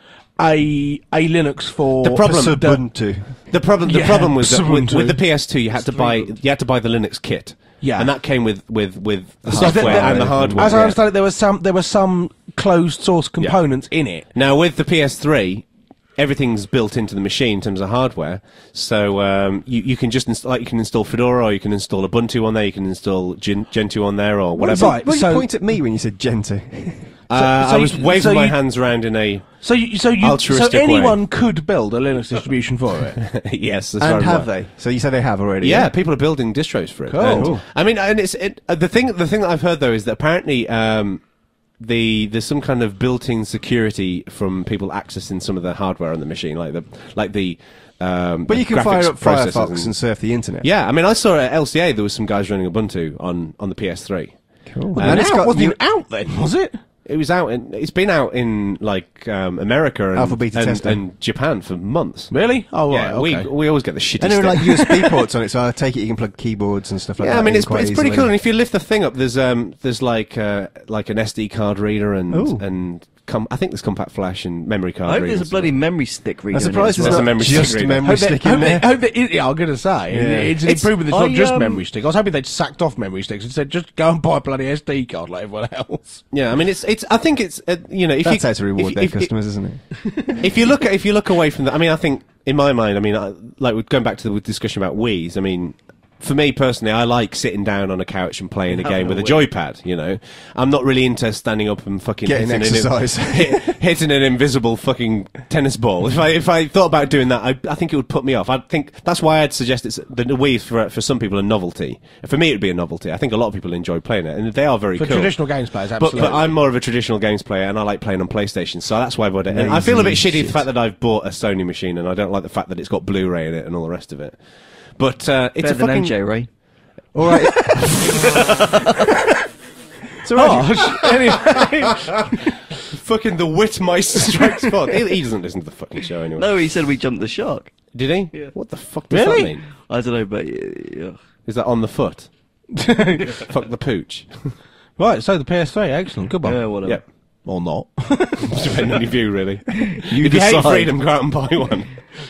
a a Linux for The problem- for Ubuntu. The problem, the Yeah, problem was that with, Ubuntu. with the P S two, you had to buy, you had to buy the Linux kit. Yeah. and that came with with with the So software there- and the hardware. As I Yeah. understand it, there was some there were some closed source components in it. Now with the P S three, everything's built into the machine in terms of hardware. So um, you you can just inst- like you can install Fedora, or you can install Ubuntu on there, you can install Gen- Gentoo on there, or whatever. Right, Well, so- you point at me when you said Gentoo. Uh, so I was you- waving so my you- hands around in a So you, so you, so Altruistic way. anyone could build a Linux distribution for it. yes. As far And as have what- they? So you say they have already? Yeah, people are building distros for it. Cool. And, I mean, and it's it, uh, the thing. The thing that I've heard though is that apparently um, the there's some kind of built-in security from people accessing some of the hardware on the machine, like the like the. Um, But the you can graphics fire up processors Firefox and, and surf the internet. yeah, I mean, I saw at L C A there was some guys running Ubuntu on on the P S three. Cool. And It's it's out, wasn't new- it out then, was it? It was out in. It's been out in like um, America and, Alpha, beta and, testing. and Japan for months. Really? Oh, Yeah, right, okay. we we always get the shitty And there are stuff. like U S B ports on it, so I take it you can plug keyboards and stuff like Yeah, that. I mean in it's quite it's pretty easily. cool. And if you lift the thing up, there's um there's like uh, like an S D card reader and Ooh. and com- I think there's compact flash and memory card. I hope readers there's a bloody memory stick reader. I'm in it surprised as there's There's well. a not memory stick just reader. memory Hope they, stick hope in they, there. hope they, yeah, I'm going to say, Yeah. it's an It's- improvement. It's not I, just um, memory stick. I was hoping they'd sacked off memory sticks and said, just go and buy a bloody S D card like everyone else. Yeah, I mean it's it's. I think it's uh, you know if That's you how to reward if, their if, customers, isn't it? if you look at if you look away from that, I mean, I think in my mind, I mean, I, like we're going back to the discussion about Wii's. I mean, for me personally, I like sitting down on a couch and playing a game with a joypad. You know, I'm not really into standing up and fucking Getting hitting exercise. An, hit, hitting an invisible fucking tennis ball. If I if I thought about doing that, I, I think it would put me off. I think that's why I'd suggest it's the Wii is for for some people a novelty. For me, it would be a novelty. I think a lot of people enjoy playing it, and they are very For cool. traditional games players, But, absolutely. but I'm more of a traditional games player, and I like playing on PlayStation, so that's why I bought it. And I feel a bit Lazy shitty the shit. fact that I've bought a Sony machine, and I don't like the fact that it's got Blu-ray in it and all the rest of it. But uh, it's Better a than fucking M J, Ray. All right. so, Roger, fucking the Whitmeister strikes forth. He, he doesn't listen to the fucking show anyway. No, he said we jumped the shark. Did he? Yeah. What the fuck does Really? that mean? I don't know, but yeah. Is that on the foot? Fuck the pooch. Right, so the P S three, excellent, good one. Yeah, whatever. Yep. Or not. Depending on your view, really. You if you hate decide. freedom, go out and buy one.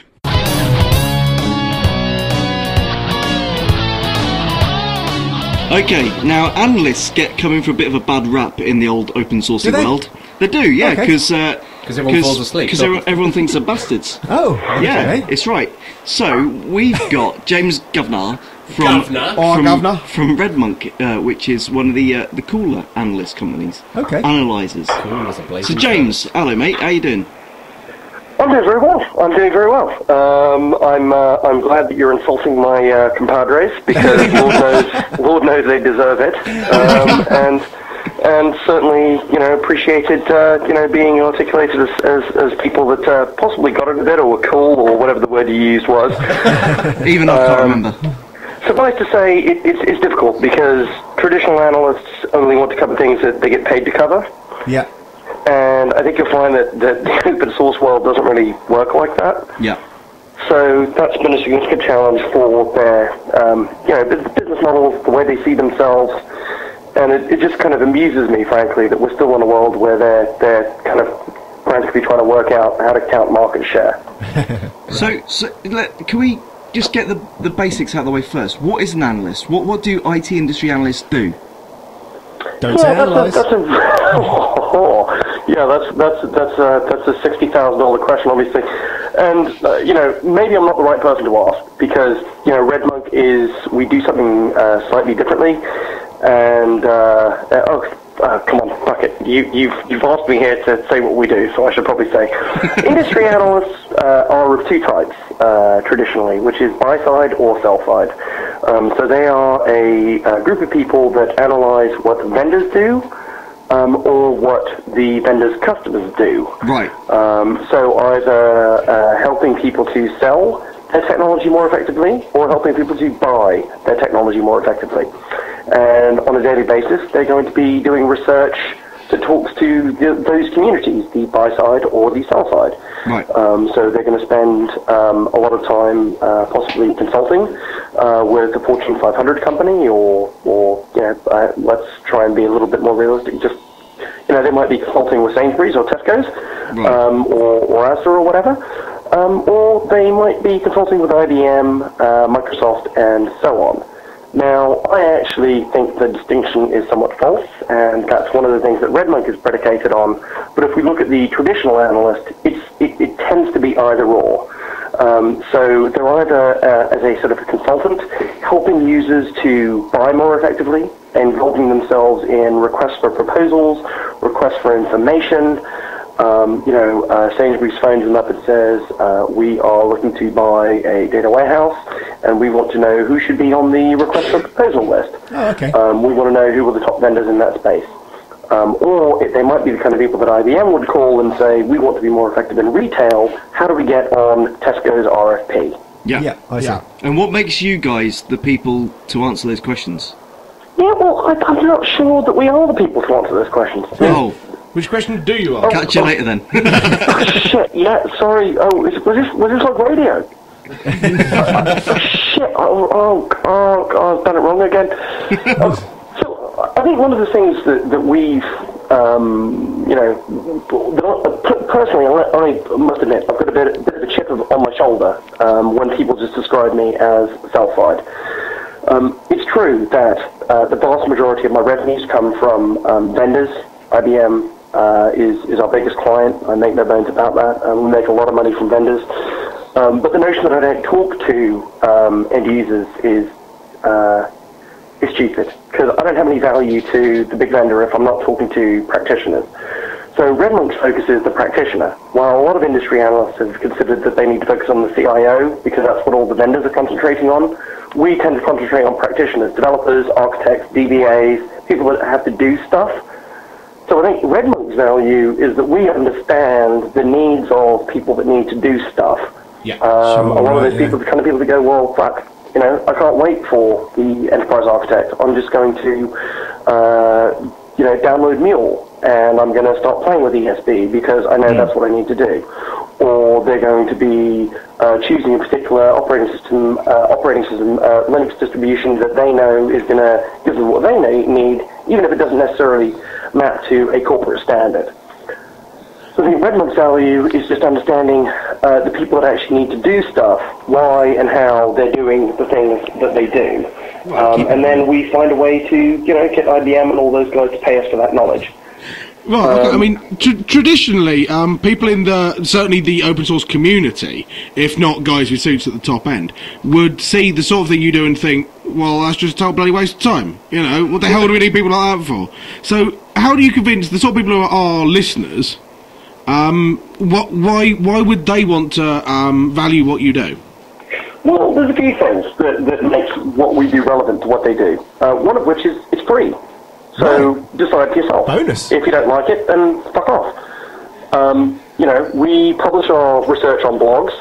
Okay, now analysts get coming for a bit of a bad rap in the old open source Do they? world. They do, yeah, Okay. because uh, 'Cause everyone falls asleep, Because don't everyone, everyone thinks they're bastards. oh, Yeah, okay. it's right. So we've got James Governor from Governor? Or from, Governor. from Redmonk, uh, which is one of the uh, the cooler analyst companies. Okay. Analyzers. So So James, hello mate, how you doing? I'm doing very well. I'm doing very well. Um, I'm uh, I'm glad that you're insulting my uh, compadres because Lord knows Lord knows they deserve it, um, and and certainly you know appreciated uh, you know being articulated as as, as people that uh, possibly got it a bit or were cool or whatever the word you used was. Even I can't Um, remember. Suffice to say, it, it's it's difficult because traditional analysts only want to cover things that they get paid to cover. Yeah. And I think you'll find that, that the open source world doesn't really work like that. Yeah. So that's been a significant challenge for their, um, you know, bus- business models, the way they see themselves, and it, it just kind of amuses me, frankly, that we're still in a world where they're they're kind of frantically trying to work out how to count market share. So, so let, can we just get the the basics out of the way first? What is an analyst? What what do I T industry analysts do? Don't say Yeah, analyze. that's a, that's a yeah, that's that's that's a that's a sixty thousand dollar question, obviously, and uh, you know maybe I'm not the right person to ask because you know Redmonk is we do something uh, slightly differently, and uh, uh, oh uh, come on, fuck it, you you've you've asked me here to say what we do, so I should probably say industry analysts uh, are of two types uh, traditionally, which is buy side or sell side. Um, so they are a, a group of people that analyze what vendors do um, or what the vendors' customers do. Right. Um, so either uh, helping people to sell their technology more effectively or helping people to buy their technology more effectively. And on a daily basis, they're going to be doing research that talks to the, those communities, the buy side or the sell side. Right. Um, so they're going to spend um, a lot of time uh, possibly consulting uh, with a Fortune five hundred company, or, or you know, uh, let's try and be a little bit more realistic. Just you know, they might be consulting with Sainsbury's or Tesco's, Right. um, or, or Asda or whatever, um, or they might be consulting with I B M, uh, Microsoft, and so on. Now, I actually think the distinction is somewhat false, and that's one of the things that Redmonk is predicated on. But if we look at the traditional analyst, it's, it, it tends to be either or. Um, so they're either uh, as a sort of a consultant, helping users to buy more effectively, involving themselves in requests for proposals, requests for information. Um, you know, uh, Sainsbury's phones them up and says, uh, we are looking to buy a data warehouse, and we want to know who should be on the request for proposal list. Oh, okay. Um, we want to know who are the top vendors in that space. Um, or if they might be the kind of people that I B M would call and say, we want to be more effective in retail, how do we get on Tesco's R F P? Yeah. Yeah, I see. Yeah. And what makes you guys the people to answer those questions? Yeah, well, I, I'm not sure that we are the people to answer those questions. Oh, Which question do you ask? catch you later then. Oh, shit, yeah, sorry. Oh, is, was this was this like radio? oh, shit, oh, oh, oh, God, I've done it wrong again. Uh, so, I think one of the things that, that we've, um, you know, that I, personally, I, I must admit, I've got a bit, a bit of a chip of, on my shoulder um, when people just describe me as self-fied. Um, it's true that uh, the vast majority of my revenues come from um, vendors. I B M uh, is, is our biggest client. I make no bones about that. Um, we make a lot of money from vendors. Um, but the notion that I don't talk to um, end users is uh, is stupid, because I don't have any value to the big vendor if I'm not talking to practitioners. So RedMonk's focus is the practitioner. While a lot of industry analysts have considered that they need to focus on the C I O, because that's what all the vendors are concentrating on, we tend to concentrate on practitioners, developers, architects, D B As, people that have to do stuff. So I think RedMonk's value is that we understand the needs of people that need to do stuff. Yeah, um, sure, a lot right, of those people, yeah. the kind of people that go, well, fuck, you know, I can't wait for the enterprise architect. I'm just going to, uh, you know, download Mule, and I'm going to start playing with E S B because I know Mm. that's what I need to do. Or they're going to be uh, choosing a particular operating system, uh, operating system, uh, Linux distribution that they know is going to give them what they need, even if it doesn't necessarily map to a corporate standard. So I think RedMonk's value is just understanding uh, the people that actually need to do stuff, why and how they're doing the things that they do. Um, and then we find a way to, you know, get I B M and all those guys to pay us for that knowledge. Right, okay. I Um, mean, tr- traditionally, um, people in the, certainly the open source community, if not guys with suits at the top end, would see the sort of thing you do and think, well, that's just a total bloody waste of time. You know, what the hell do we need people like that for? So, how do you convince the sort of people who are our listeners, um, what, why, why would they want to um, value what you do? Well, there's a few things that, that makes what we do relevant to what they do. Uh, one of which is it's free. So decide for yourself. Bonus. If you don't like it, then fuck off. Um, you know, we publish our research on blogs.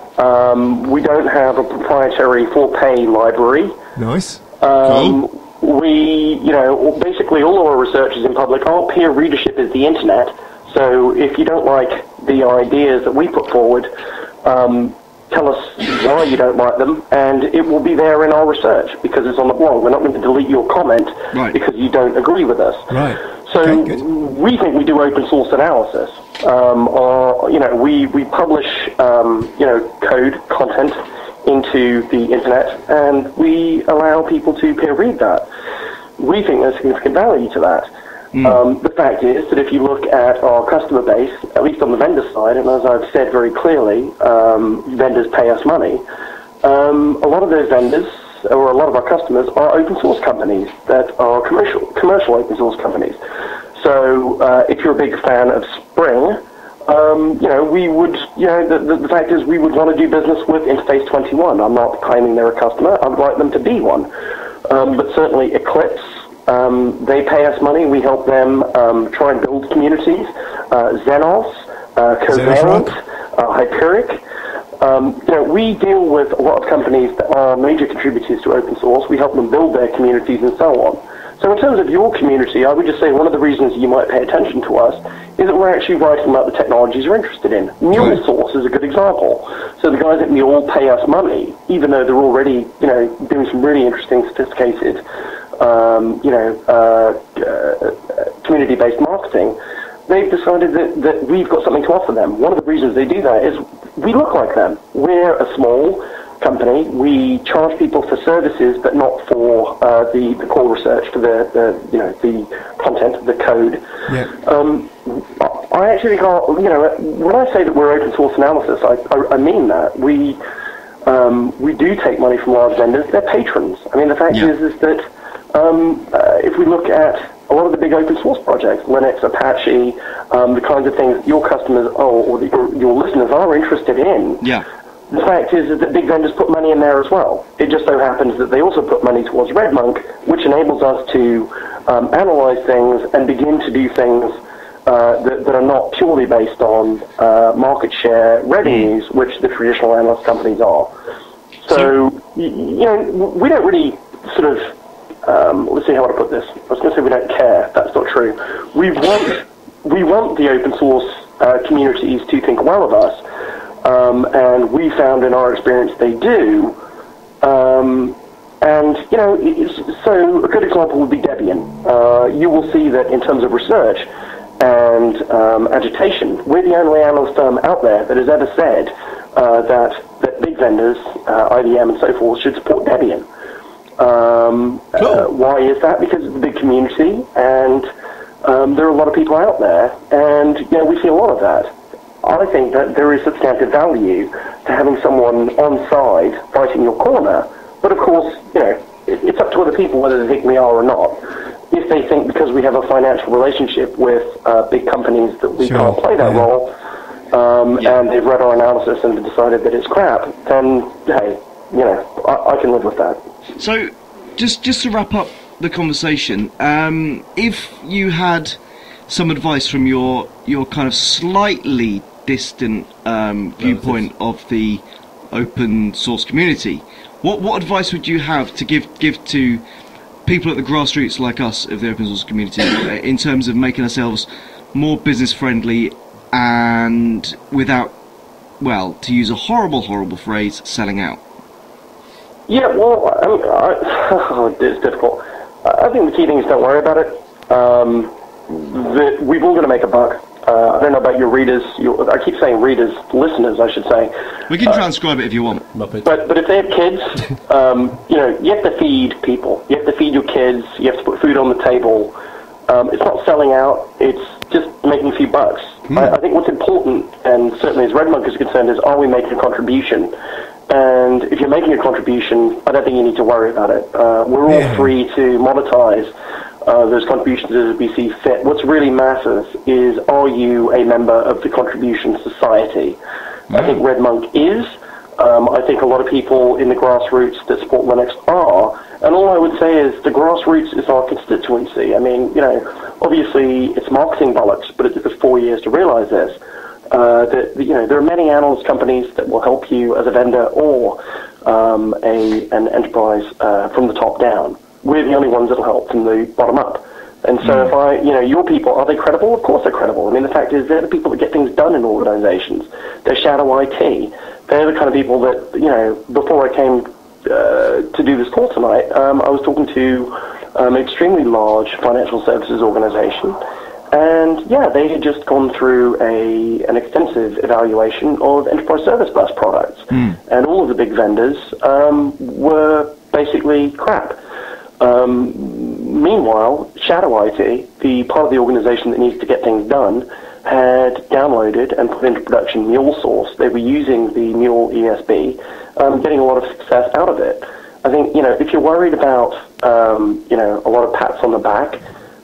Um, we don't have a proprietary for-pay library. Nice. Um, we, you know, basically all of our research is in public. Our peer readership is the internet. So if you don't like the ideas that we put forward, um, tell us why you don't like them, and it will be there in our research because it's on the blog. We're not going to delete your comment Right. because you don't agree with us. Right. So Okay, good. we think we do open source analysis. Um, or, you know, we, we publish, um, you know, code, content into the internet, and we allow people to peer read that. We think there's significant value to that. Hmm. Um, the fact is that if you look at our customer base, at least on the vendor side, and as I've said very clearly, um, vendors pay us money. Um, a lot of those vendors, or a lot of our customers, are open source companies that are commercial, commercial open source companies. So uh, if you're a big fan of Spring, um, you know, we would, you know, the, the, the fact is we would want to do business with Interface twenty-one. I'm not claiming they're a customer. I would like them to be one. Um, but certainly Eclipse, Um, they pay us money. We help them um, try and build communities. Uh, Xenos, uh, Covalent, uh, Hyperic. Um, you know, we deal with a lot of companies that are major contributors to open source. We help them build their communities and so on. So in terms of your community, I would just say one of the reasons you might pay attention to us is that we're actually writing about the technologies you're interested in. MuleSource is a good example. So the guys at Mule pay us money, even though they're already, you know, doing some really interesting, sophisticated Um, you know, uh, uh, community-based marketing. They've decided that, that we've got something to offer them. One of the reasons they do that is we look like them. We're a small company. We charge people for services, but not for uh, the, the core research, for the, the you know the content, the code. Yeah. Um, I actually got, you know, when I say that we're open source analysis, I, I, I mean that. We um, we do take money from large vendors. They're patrons. I mean, the fact Yeah. is is that Um, uh, if we look at a lot of the big open source projects, Linux, Apache, um, the kinds of things that your customers oh, or, the, or your listeners are interested in, Yeah. the fact is, is that big vendors put money in there as well. It just so happens that they also put money towards RedMonk, which enables us to um, analyze things and begin to do things uh, that, that are not purely based on uh, market share revenues, which the traditional analyst companies are. So, y- you know, we don't really sort of, um, let's see how to put this. I was going to say we don't care. That's not true. We want, we want the open source uh, communities to think well of us, um, and we found in our experience they do. Um, and, you know, it's, so a good example would be Debian. Uh, you will see that in terms of research and um, agitation, we're the only analyst firm out there that has ever said uh, that, that big vendors, uh, I B M and so forth, should support Debian. Um, cool. uh, why is that? Because it's a big community, and um, there are a lot of people out there, and, you know, we see a lot of that. I think that there is substantive value to having someone on side fighting your corner, but of course, you know, it, it's up to other people whether they think we are or not. If they think because we have a financial relationship with uh, big companies that we sure. can't play that yeah. role, um, yeah. and they've read our analysis and decided that it's crap, then, hey, you know, I, I can live with that. So, just just to wrap up the conversation, um, if you had some advice from your your kind of slightly distant um, viewpoint of the open source community, what what advice would you have to give give to people at the grassroots like us of the open source community in terms of making ourselves more business friendly and without, well, to use a horrible horrible phrase, selling out? Yeah, well, I mean, I, oh, it's difficult. I think the key thing is don't worry about it. Um, the, we've all got to make a buck. Uh, I don't know about your readers. Your, I keep saying readers, listeners, I should say. We can uh, transcribe it if you want. But but if they have kids, um, you know, you have to feed people. You have to feed your kids. You have to put food on the table. Um, it's not selling out. It's just making a few bucks. Mm. I, I think what's important, and certainly as RedMonk is concerned, is are we making a contribution? And if you're making a contribution, I don't think you need to worry about it. Uh, we're all yeah. free to monetize Uh, those contributions as we see fit. What's really matters is, are you a member of the contribution society? Mm. I think RedMonk is. Um, I think a lot of people in the grassroots that support Linux are. And all I would say is the grassroots is our constituency. I mean, you know, obviously it's marketing bollocks, but it took us four years to realize this. Uh, that, you know, there are many analyst companies that will help you as a vendor or um, a an enterprise uh, from the top down. We're the only ones that'll help from the bottom up. And so mm. if I, you know, your people, are they credible? Of course they're credible. I mean, the fact is they're the people that get things done in organizations. They're shadow I T. They're the kind of people that, you know, before I came uh, to do this call tonight, um, I was talking to um, an extremely large financial services organization. And, yeah, they had just gone through a an extensive evaluation of enterprise service bus products. Mm. And all of the big vendors um, were basically crap. Um, meanwhile, Shadow I T, the part of the organization that needs to get things done, had downloaded and put into production MuleSource. They were using the Mule E S B, um, getting a lot of success out of it. I think, you know, if you're worried about, um, you know, a lot of pats on the back,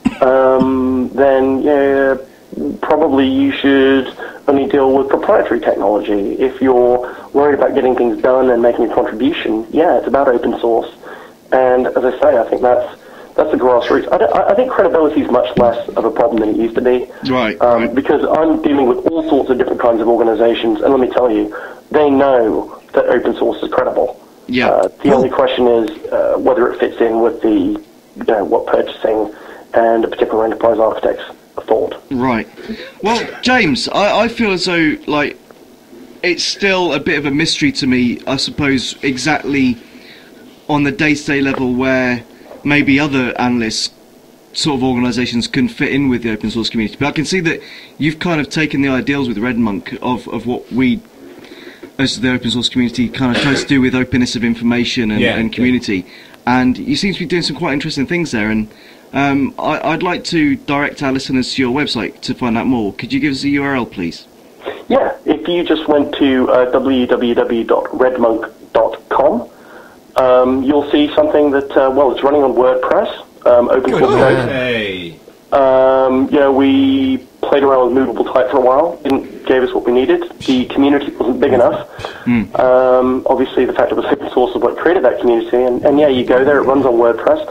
um, then, yeah, probably you should only deal with proprietary technology. If you're worried about getting things done and making a contribution, yeah, it's about open source. And as I say, I think that's that's the grassroots. I, I think credibility is much less of a problem than it used to be. Right, um, right. Because I'm dealing with all sorts of different kinds of organizations, and let me tell you, they know that open source is credible. Yeah. Uh, the only question is uh, whether it fits in with the, you know, what purchasing and a particular enterprise architect's thought. Right. Well, James, I, I feel as though, like, it's still a bit of a mystery to me, I suppose, exactly on the day-to-day level where maybe other analysts sort of organisations can fit in with the open source community. But I can see that you've kind of taken the ideals with RedMonk of, of what we, as the open source community, kind of tries to do with openness of information and, yeah, and community. Yeah. And you seem to be doing some quite interesting things there. And um, I, I'd like to direct our listeners to your website to find out more. Could you give us a U R L, please? Yeah, if you just went to uh, w w w dot redmonk dot com, Um, you'll see something that, uh, well, it's running on WordPress, um, open source code. Hey. Um, you know, we played around with movable type for a while, didn't gave us what we needed. The community wasn't big enough. Mm. Um, obviously, the fact it was open source is what created that community. And, and yeah, you go there, it runs on WordPress.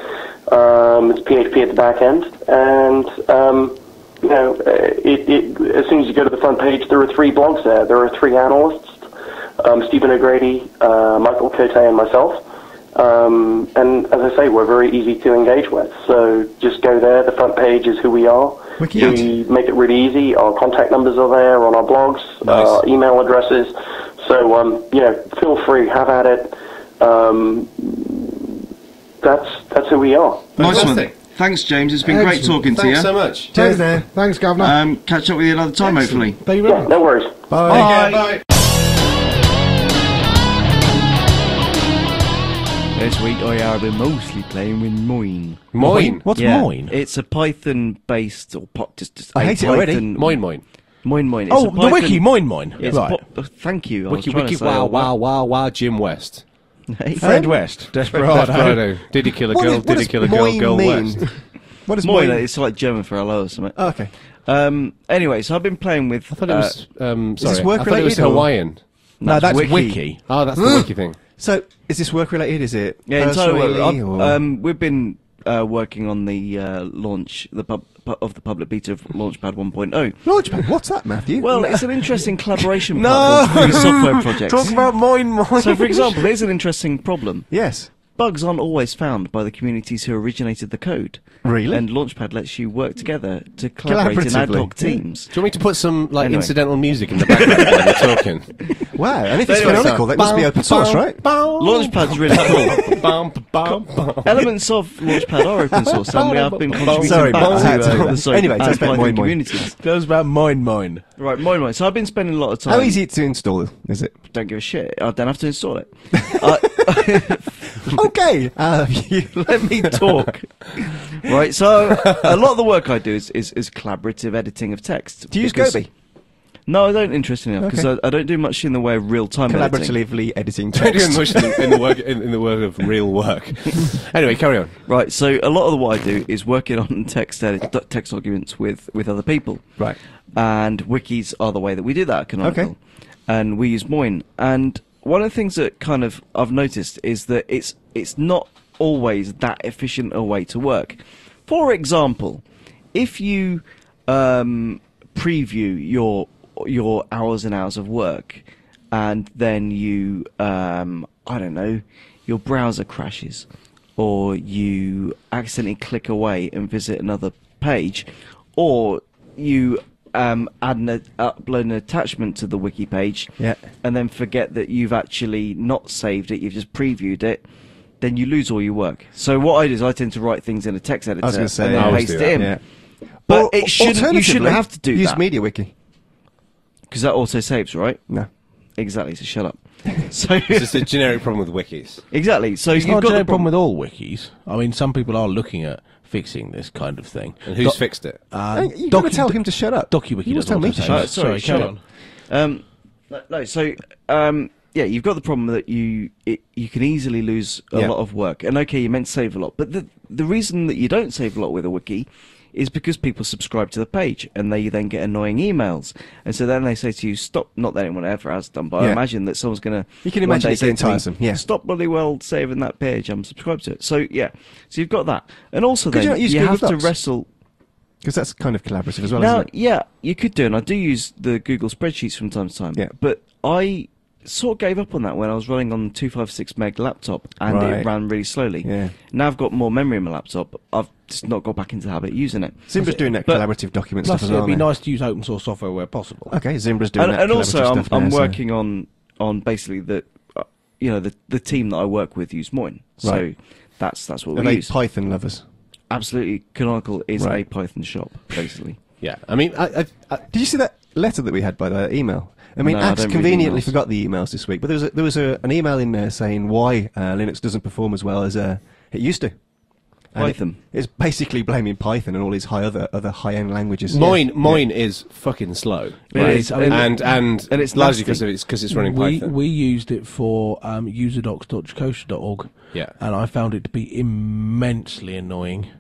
Um, it's P H P at the back end, and um, you know, it, it, as soon as you go to the front page, there are three blogs there. There are three analysts: um, Stephen O'Grady, uh, Michael Cote, and myself. Um, and as I say, we're very easy to engage with. So just go there. The front page is who we are. Wiki. We make it really easy. Our contact numbers are there on our blogs, Nice. uh, email addresses. So um, you know, feel free, have at it. Um, that's that's who we are. Nice one. Fantastic. Thanks, James. It's been great Excellent. talking to Thanks you. so much. Cheers there. Thanks, Governor. Um, catch up with you another time, hopefully. Thank you very Yeah, much. no worries. Bye. Bye. This week I have been mostly playing with Moin. Moin. What's Yeah, Moin? It's a Python-based or po- just, just I a hate it already. Python- Moin moin. Moin Moin. It's Oh, a the Python- wiki, Moin Moin. It's Right. po- thank you. I Wiki was trying wiki to say wow all wow wow wow Jim West. that. Hey, Fred West, Desperado. Desperado. Did he kill a What girl? is- what Did he does kill a girl? moin Girl mean? West. What does Moin, moin? it's like German for hello or something. Oh, okay. Um, anyway, so I've been playing with. I thought it was. Um, sorry, this work I thought it was related or- Hawaiian. No, that's Wiki. wiki. Oh, that's the wiki thing. So, is this work related? Is it Yeah, entirely. personally, I've- or- Um, we've been uh, working on the uh, launch the pub, pu- of the public beta of Launchpad one point oh. Launchpad. What's that, Matthew? Well, it's an interesting collaboration No! platform for software projects. Talk about Moin Moin. So, for example, here's an interesting problem. yes. Bugs aren't always found by the communities who originated the code. Really? And Launchpad lets you work together to collaborate in ad Collaboratively. hoc teams. Do you want me to put some like Anyway. incidental music in the background while we're talking? Wow. And if it's Anyway, canonical, that must be open source, right? Launchpad's really cool. Bum, bum, bum. Elements of Launchpad are open source, and we have been contributing Sorry, back but I had to to do uh, that. the sorry, Anyway, tell us about Python Moin Moin. communities. Goes about Moin Moin. Right, Moin Moin. So I've been spending a lot of time. How easy to install is it? Don't give a shit. I don't have to install it. uh, Okay. Uh, you- let me talk. Right, so a lot of the work I do is, is, is collaborative editing of text. Do you use because- Gobi? No, I don't, interestingly enough, because Okay. I, I don't do much in the way of real-time editing. Collaboratively editing Don't do text. much in the, in the work in, in the world of real work. Anyway, carry on. Right, so a lot of the what I do is working on text edit, d- text documents with, with other people. Right. And wikis are the way that we do that, canonical. Okay. And we use Moin. And one of the things that kind of I've noticed is that it's it's not always that efficient a way to work. For example, if you um, preview your your hours and hours of work, and then you um, I don't know, your browser crashes, or you accidentally click away and visit another page, or you um, add an, upload an attachment to the wiki page, Yeah. and then forget that you've actually not saved it, you've just previewed it, then you lose all your work. So what I do is I tend to write things in a text editor I was going to say, and I then always paste do it in. Yeah. But Or- it shouldn't, you shouldn't alternatively, have to do use that. MediaWiki. Because that auto saves, right? No. Exactly, so shut up. So It's just a generic problem with wikis. exactly. So It's you've not got a the problem with all wikis. I mean, some people are looking at fixing this kind of thing. And who's Doc- fixed it? Uh, Hey, you've got to Docu- tell him to shut up. DocuWiki You does must tell me also to say shut that. up. Sorry, carry shut on. Um, no, no, so um, yeah, you've got the problem that you it, you can easily lose a Yeah. lot of work, and okay, you meant to save a lot, but the the reason that you don't save a lot with a wiki is because people subscribe to the page and they then get annoying emails, and so then they say to you, "Stop!" Not that anyone ever has done, but I Yeah. imagine that someone's going to. You can imagine it getting tiresome, yeah. Stop bloody well saving that page. I'm subscribed to it. So yeah, so you've got that, and also Could you then not use you Google have to Docs? wrestle. Because that's kind of collaborative as well, Now, isn't it? yeah, you could do, and I do use the Google spreadsheets from time to time. Yeah. But I sort of gave up on that when I was running on two fifty-six meg laptop, and Right. it ran really slowly. Yeah. Now I've got more memory in my laptop. I've just not got back into the habit of using it. Zimbra's doing that But- collaborative document Plus, stuff as it'd well. be aren't they? nice to use open source software where possible. Okay, Zimbra's doing And, that and also, collaborative I'm, stuff I'm now, so- working on on basically the, uh, you know, the the team that I work with use Moin. So Right. that's that's what Are we they use. Python lovers? Absolutely, Canonical is Right. a Python shop, basically. Yeah, I mean, I, I, I, Did you see that letter that we had by the email? I mean, No, I Axe don't read conveniently emails. forgot the emails this week, but there was a, there was a, an email in there saying why uh, Linux doesn't perform as well as uh, it used to. And Python. It, it's basically blaming Python and all these high other other high end languages. Moin, Yeah. Moin is fucking slow. It right? is, I mean- and and and it's largely nasty. because it's because it's running we Python. we used it for um, userdocs dot jacosia dot org, Yeah. and I found it to be immensely annoying.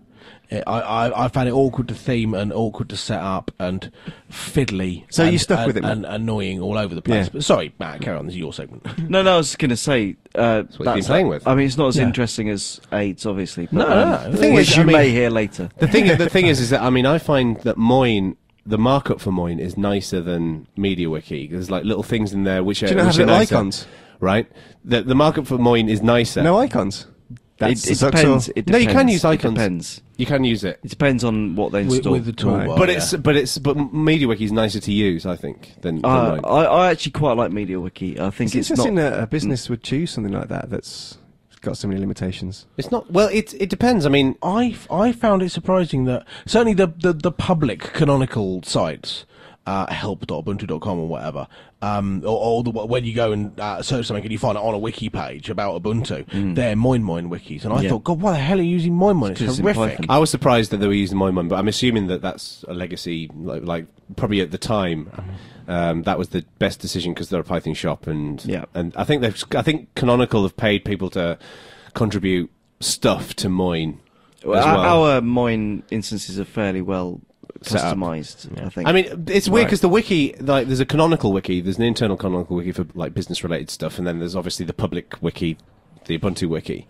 I, I, I found it awkward to theme and awkward to set up and fiddly. So and, you stuck and, with it, and annoying all over the place. Yeah. But sorry, Matt, carry on. This is your segment. No, no, I was going to say uh, what you've been playing with. I mean, it's not as Yeah. interesting as AIDS, obviously. But, No, no, no. um, The thing which is, you I mean- may hear later. The thing, the thing is, is that I mean, I find that Moin, the markup for Moin, is nicer than MediaWiki. There's like little things in there which are, Do you not which have are little nicer, icons? right? The the markup for Moin is nicer. No icons. It, That's it the depends. Zuxor. It No, you can depends. use icons. It depends. You can use it, It depends on what they with, install. with the toolbar. but yeah. it's but it's but MediaWiki is nicer to use, I think, than, than Uh, Moin. I, I actually quite like MediaWiki. I think It's it's, not. interesting that a business would choose something like that that's got so many limitations. It's not. Well, it it depends. I mean, I, I found it surprising that certainly the, the, the public canonical sites, uh, help dot ubuntu dot com or whatever, um, or, or the, when you go and uh, search something and you find it on a wiki page about Ubuntu, they're Moin Moin wikis. And I Yeah. thought, God, why the hell are you using Moin Moin? It's 'cause it's in horrific. Python. I was surprised that they were using Moin, but I'm assuming that that's a legacy. Like, like probably at the time, um, that was the best decision because they're a Python shop, and Yeah. and I think they've. I think Canonical have paid people to contribute stuff to Moin Well, as our, well. our Moin instances are fairly well Set up. customized. I think. I mean, it's weird Right. because the wiki, like, there's a canonical wiki, there's an internal canonical wiki for like business-related stuff, and then there's obviously the public wiki, the Ubuntu wiki,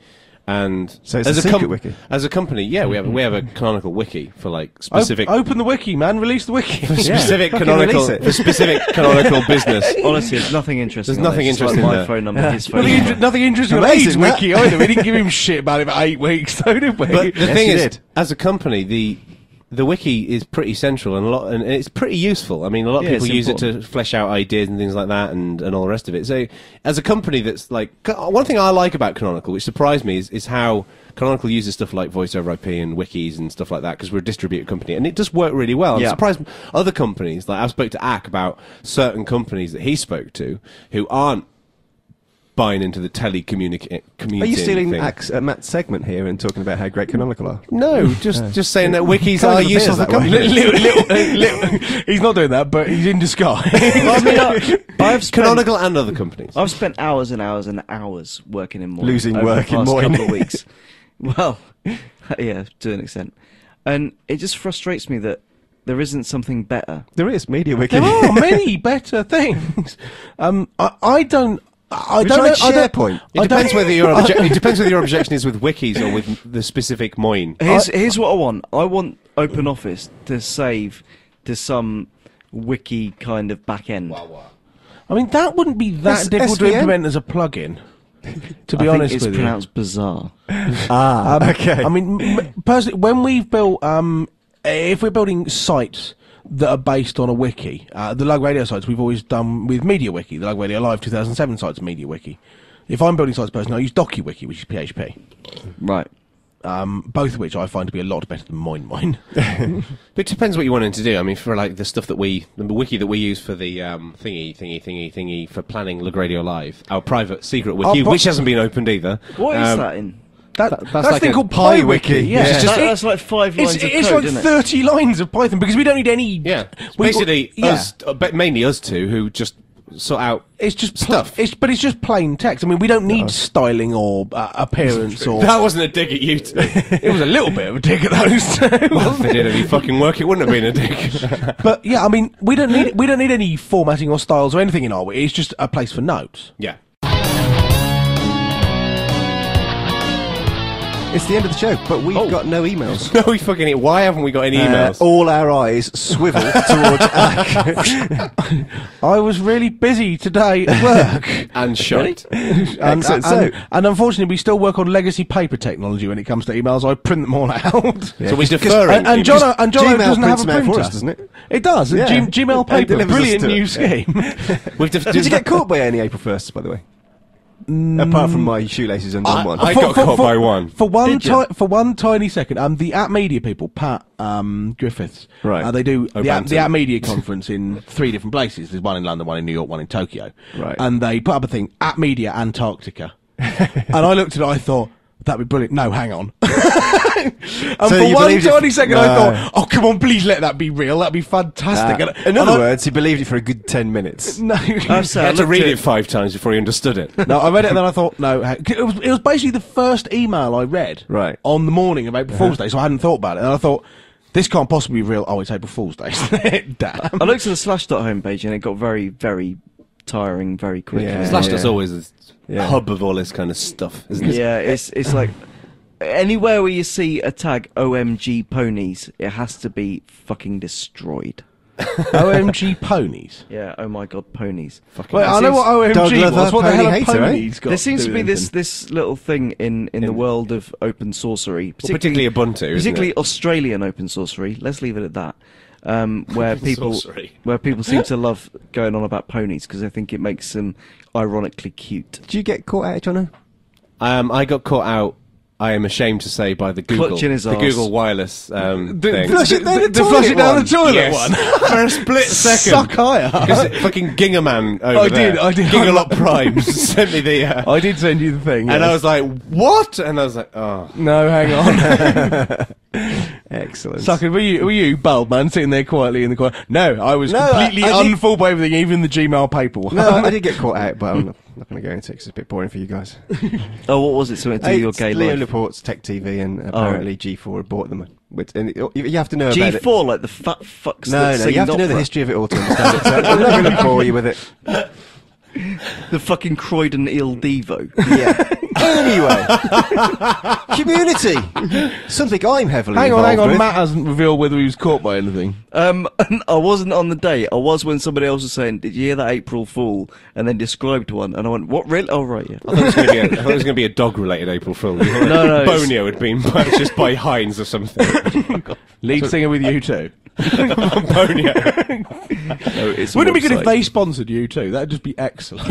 and So it's as a secret com- wiki? As a company, yeah, we have we have a canonical wiki for like Op- specific open the wiki, man. Release the wiki. specific Fucking canonical release it. for specific canonical business. honestly, there's nothing interesting. There's on nothing this. It's like interesting my there. phone number, his phone Nothing, number. inter- nothing interesting on Amazing, AIDS that. wiki either. We didn't give him shit about it for eight weeks, though, did we? But the Yes, thing you is, did. as a company, the the wiki is pretty central and a lot, and it's pretty useful. I mean, a lot of Yeah, people it's use it important. to flesh out ideas and things like that, and, and all the rest of it. So, as a company that's like, one thing I like about Canonical, which surprised me, is, is how Canonical uses stuff like voice over I P and wikis and stuff like that because we're a distributed company, and it does work really well. I'm Yeah. surprised other companies, like I've spoke to Ack about certain companies that he spoke to who aren't buying into the telecommunic community. Are you stealing thing. Ax, uh, Matt's segment here and talking about how great Canonical are? No, just just saying that wikis Kind are of appears useful for that way. companies. little, little, little, he's not doing that, but he's in disguise. I mean, I, I've spent, Canonical and other companies. I've spent hours and hours and hours working in Moin. Losing over work the in past Moin. couple of weeks. Well, yeah, to an extent, and it just frustrates me that there isn't something better. There is MediaWiki. There are many better things. Um, I, I don't. I We don't tried know. I don't, SharePoint. It I depends don't- whether your obje- it depends whether your objection is with wikis or with the specific Moin. Here's here's what I want. I want OpenOffice to save to some wiki kind of back end. I mean, that wouldn't be that S- difficult S V N? to implement as a plugin. To be I honest think it's with you. pronounced bizarre. Ah, Um, okay. I mean, m- personally, when we've built, um, if we're building sites that are based on a wiki, uh, the Lug Radio sites we've always done with MediaWiki, the Lug Radio Live two thousand seven sites, MediaWiki. If I'm building sites personally, I use DocuWiki, which is P H P. Right. Um, both of which I find to be a lot better than Moin Moin. But it depends what you wanted to do. I mean, for like the stuff that we, the wiki that we use for the um, thingy, thingy, thingy, thingy for planning Lug Radio Live, our private secret wiki, Oh, but- which hasn't been opened either. What is Um, that in? That, that's that's, like a thing a called PyWiki. PyWiki. Yeah, Yeah. It's, just, That- it- that's like five it's, lines of it's code, like isn't it? thirty lines of Python because we don't need any. Yeah, it's we- basically yeah. us, uh, but mainly us two, who just sort out. It's just pl- Stuff. It's but it's just plain text. I mean, we don't need styling or uh, appearance or. That wasn't a dig at you two. It was a little bit of a dig at those two. Well, if they did any fucking work, it wouldn't have been a dig. But yeah, I mean, we don't need we don't need any formatting or styles or anything in our wiki. It's just a place for notes. Yeah. It's the end of the show, but we've Oh. got no emails. No, we fucking. Why haven't we got any emails? Uh, all our eyes swivel towards Ack. I was really busy today at work. and shite. and, Excellent. So- and, and unfortunately, we still work on legacy paper technology when it comes to emails. I print them all out. So we're deferring. And, and John, and John Gmail doesn't have a prints them out printer, for us, doesn't it? It does. Yeah. G- Gmail It paper, delivers us brilliant to new it. scheme. We've def- Did you get caught by any April firsts, by the way? Apart from my shoelaces undone I- one. I got caught by one. For one, Did you? ti- for one tiny second, um, the App Media people, Pat um, Griffiths, Right. uh, they do the App, O'Banton. the App Media conference in three different places. There's one in London, one in New York, one in Tokyo. Right. And they put up a thing, App Media Antarctica. And I looked at it, I thought, that'd be brilliant. No, hang on. And So for you one believed it- tiny second, I No. thought, "Oh, come on, please let that be real. That'd be fantastic." Uh, And- in other and I- words, he believed it for a good ten minutes. no, I've He said, I had to looked read at- it five times before he understood it. no, I read it and then I thought, no, ha- it was, it was basically the first email I read Right. on the morning of April Fool's Day, so I hadn't thought about it. And I thought, this can't possibly be real. Oh, it's April Fool's Day. Damn. I looked at the Slashdot homepage and it got very, very tiring very quickly. Yeah. Slashdot's always a Yeah. hub of all this kind of stuff, isn't it? Yeah, it's it's like anywhere where you see a tag O M G ponies, it has to be fucking destroyed. O M G ponies. Yeah, oh my god, ponies. Wait, I know seems- what O M G Dog lover, was. What the pony hell have hater, eh? ponies got There seems to to do be with this anything? this little thing in, in the world of open sorcery, Well, particularly Ubuntu, isn't particularly it? Australian open sorcery. Let's leave it at that. Um, where people sorcery. where people seem to love going on about ponies because I think it makes them ironically cute. Did you get caught out, Jono? Um, I got caught out. I am ashamed to say by the Google, Clutching his the arse. Google Wireless um, thing. Flush it down the The flush it down toilet the toilet Yes. one. For a split second. Suck higher. Because fucking Gingerman over I there, did, I did. Gingerlot Prime sent me the, uh, I did send you the thing. and yes. I was like, what? And I was like, oh. no, hang on. Excellent. Sucker, were you, were you, bald man, sitting there quietly in the corner? No, I was No, I- completely I did- unfull by everything, even the Gmail paperwork. No, I did get caught out, but I'm not, not going to go into it 'cause it's a bit boring for you guys. Oh, what was it? Something to do your It's gay Leo life? Laporte's Tech T V, and right. apparently G four had bought them. Which, and it, you you have to know G about it. four, like the fat fucks. No, that no, sing you have to know the opera. history of it all to understand it. So I'm not going to bore you with it. The fucking Croydon Il Divo. Yeah. Anyway, community. Something I'm heavily Hang on, involved hang on. with. Matt hasn't revealed whether he was caught by anything. Um, I wasn't on the day. I was when somebody else was saying, "Did you hear that April Fool?" And then described one, and I went, "What? Really? Oh, right, yeah." I thought it was going to be a, I thought it was going to be a dog-related April Fool. No, no, it's- Bonio had been purchased by Heinz or something. Lead singer with you too. Bonio. No, it's a Wouldn't it be good if website. they sponsored you too? That'd just be excellent.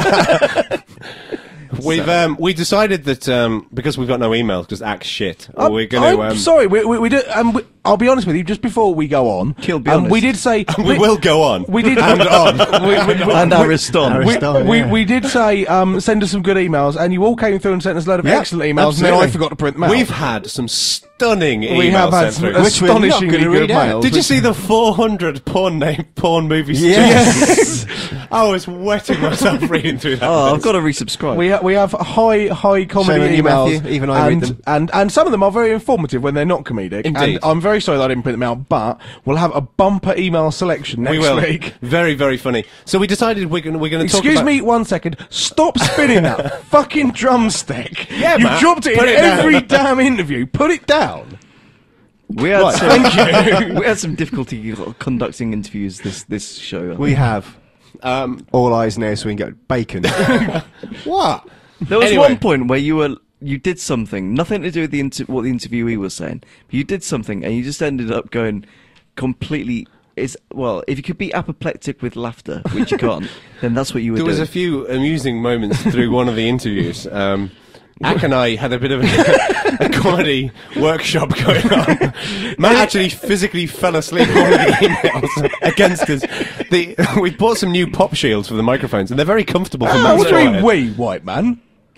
We've um, we decided that um, because we've got no emails because Axe shit, I'm, we're going to. I'm Um, sorry, we, we, we did. Um, we, I'll be honest with you. Just before we go on, Kill, be um, we honest. did say we will go on. We did and on. we, we, And we- Ariston. We, Ariston, we, yeah. we did say um, send us some good emails, and you all came through and sent us a load of Yeah, excellent emails, and then I absolutely. forgot to print them out. We've had some stunning emails we have had sent some through. Which we're not astonishingly gonna good read out. mails. Did you see the four hundred porn name porn movies? Yes. I was wetting myself reading through that. Oh, I've list. got to resubscribe. We ha- we have high high comedy Shame on you, emails, Matthew. Even I read and, them. and and some of them are very informative when they're not comedic. Indeed. And I'm very sorry that I didn't print them out, but we'll have a bumper email selection next we will. week. Very, very funny. So we decided we're going we're going to talk Excuse about. me one second. Stop spinning that fucking drumstick. Yeah, you Matt, dropped it put in it down. every damn interview. Put it down. we had Right, some, thank you. we had some difficulty conducting interviews this this show. We have Um, all eyes now, so we can get bacon. what? There was Anyway. one point where you were you did something, nothing to do with the inter- what the interviewee was saying. But you did something, and you just ended up going completely. Is well, if you could be apoplectic with laughter, which you can't, then that's what you were There doing. was a few amusing moments through one of the interviews. Um, Ack and I had a bit of a, a comedy workshop going on. Matt actually physically fell asleep on one of the emails against us. The, we bought some new pop shields for the microphones, and they're very comfortable for Oh, Matt's what do you mean, quiet. we, white man?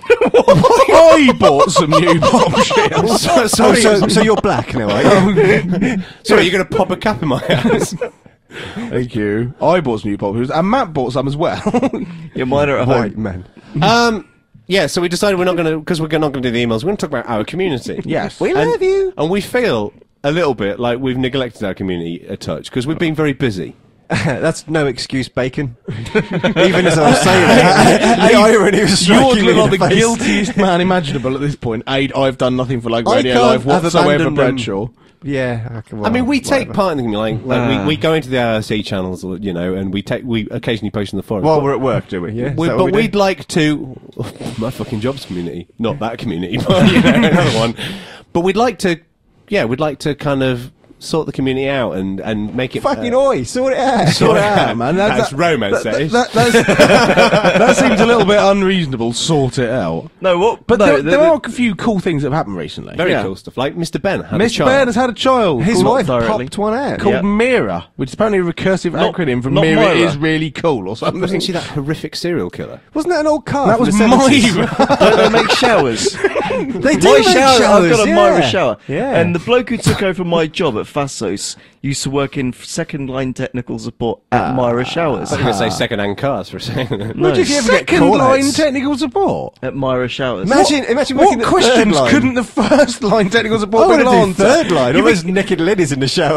I bought some new pop shields. So, Oh, sorry, so, so you're black now, are you? sorry, you're going to pop a cap in my ass. Thank you. I bought some new pop shields, and Matt bought some as well. Your mine are at White home. man. Um, yeah, so we decided we're not going to, because we're not going to do the emails, we're going to talk about our community. Yes. We And- love you. And we feel a little bit like we've neglected our community a touch, because we've been very busy. That's no excuse, bacon. Even as I was saying that, the irony was You striking me look like in the the face. guiltiest man imaginable at this point. Aid, I've done nothing for like I Radio can't Live have whatsoever, abandoned them. Bradshaw. Yeah, I, can, well, I mean, we take whatever. part in the community, like, like Ah. we, we go into the I R C channels, you know, and we take we occasionally post on the forum. While but we're at work, do we? Yeah. Is we, that but what we we'd do? like to, my fucking jobs community, not that community, but you know, another one. But we'd like to, yeah, we'd like to kind of sort the community out and, and make it Fucking uh, oi, sort it out. sort it Yeah, out, man, That's, that's- romance. That, That, is. that, that's, that seems a little bit unreasonable. Sort it out. No, what? But no, there, the- there the- are a few cool things that have happened recently. Very yeah. cool stuff. Like Mister Ben had a Mister child. Ben has had a child. His called, wife directly. popped one out. called Yeah. Mira, which is apparently a recursive Not- acronym for not Mira Myra. is really cool or something. Wasn't she that horrific serial killer? Wasn't that an old car? That from was the seventies? Myra. Don't they make showers? They do My make shower, showers, I've got a yeah. Myra shower. Yeah. And the bloke who took over my job at Fastos used to work in second line technical support at Myra Showers. I was going to say second-hand cars for a second. No, did you ever get Second call line outs? technical support. at Myra Showers. Imagine, imagine What working at third questions line. couldn't the first line technical I support want be to do answered? third line. You All those naked ladies in the shower.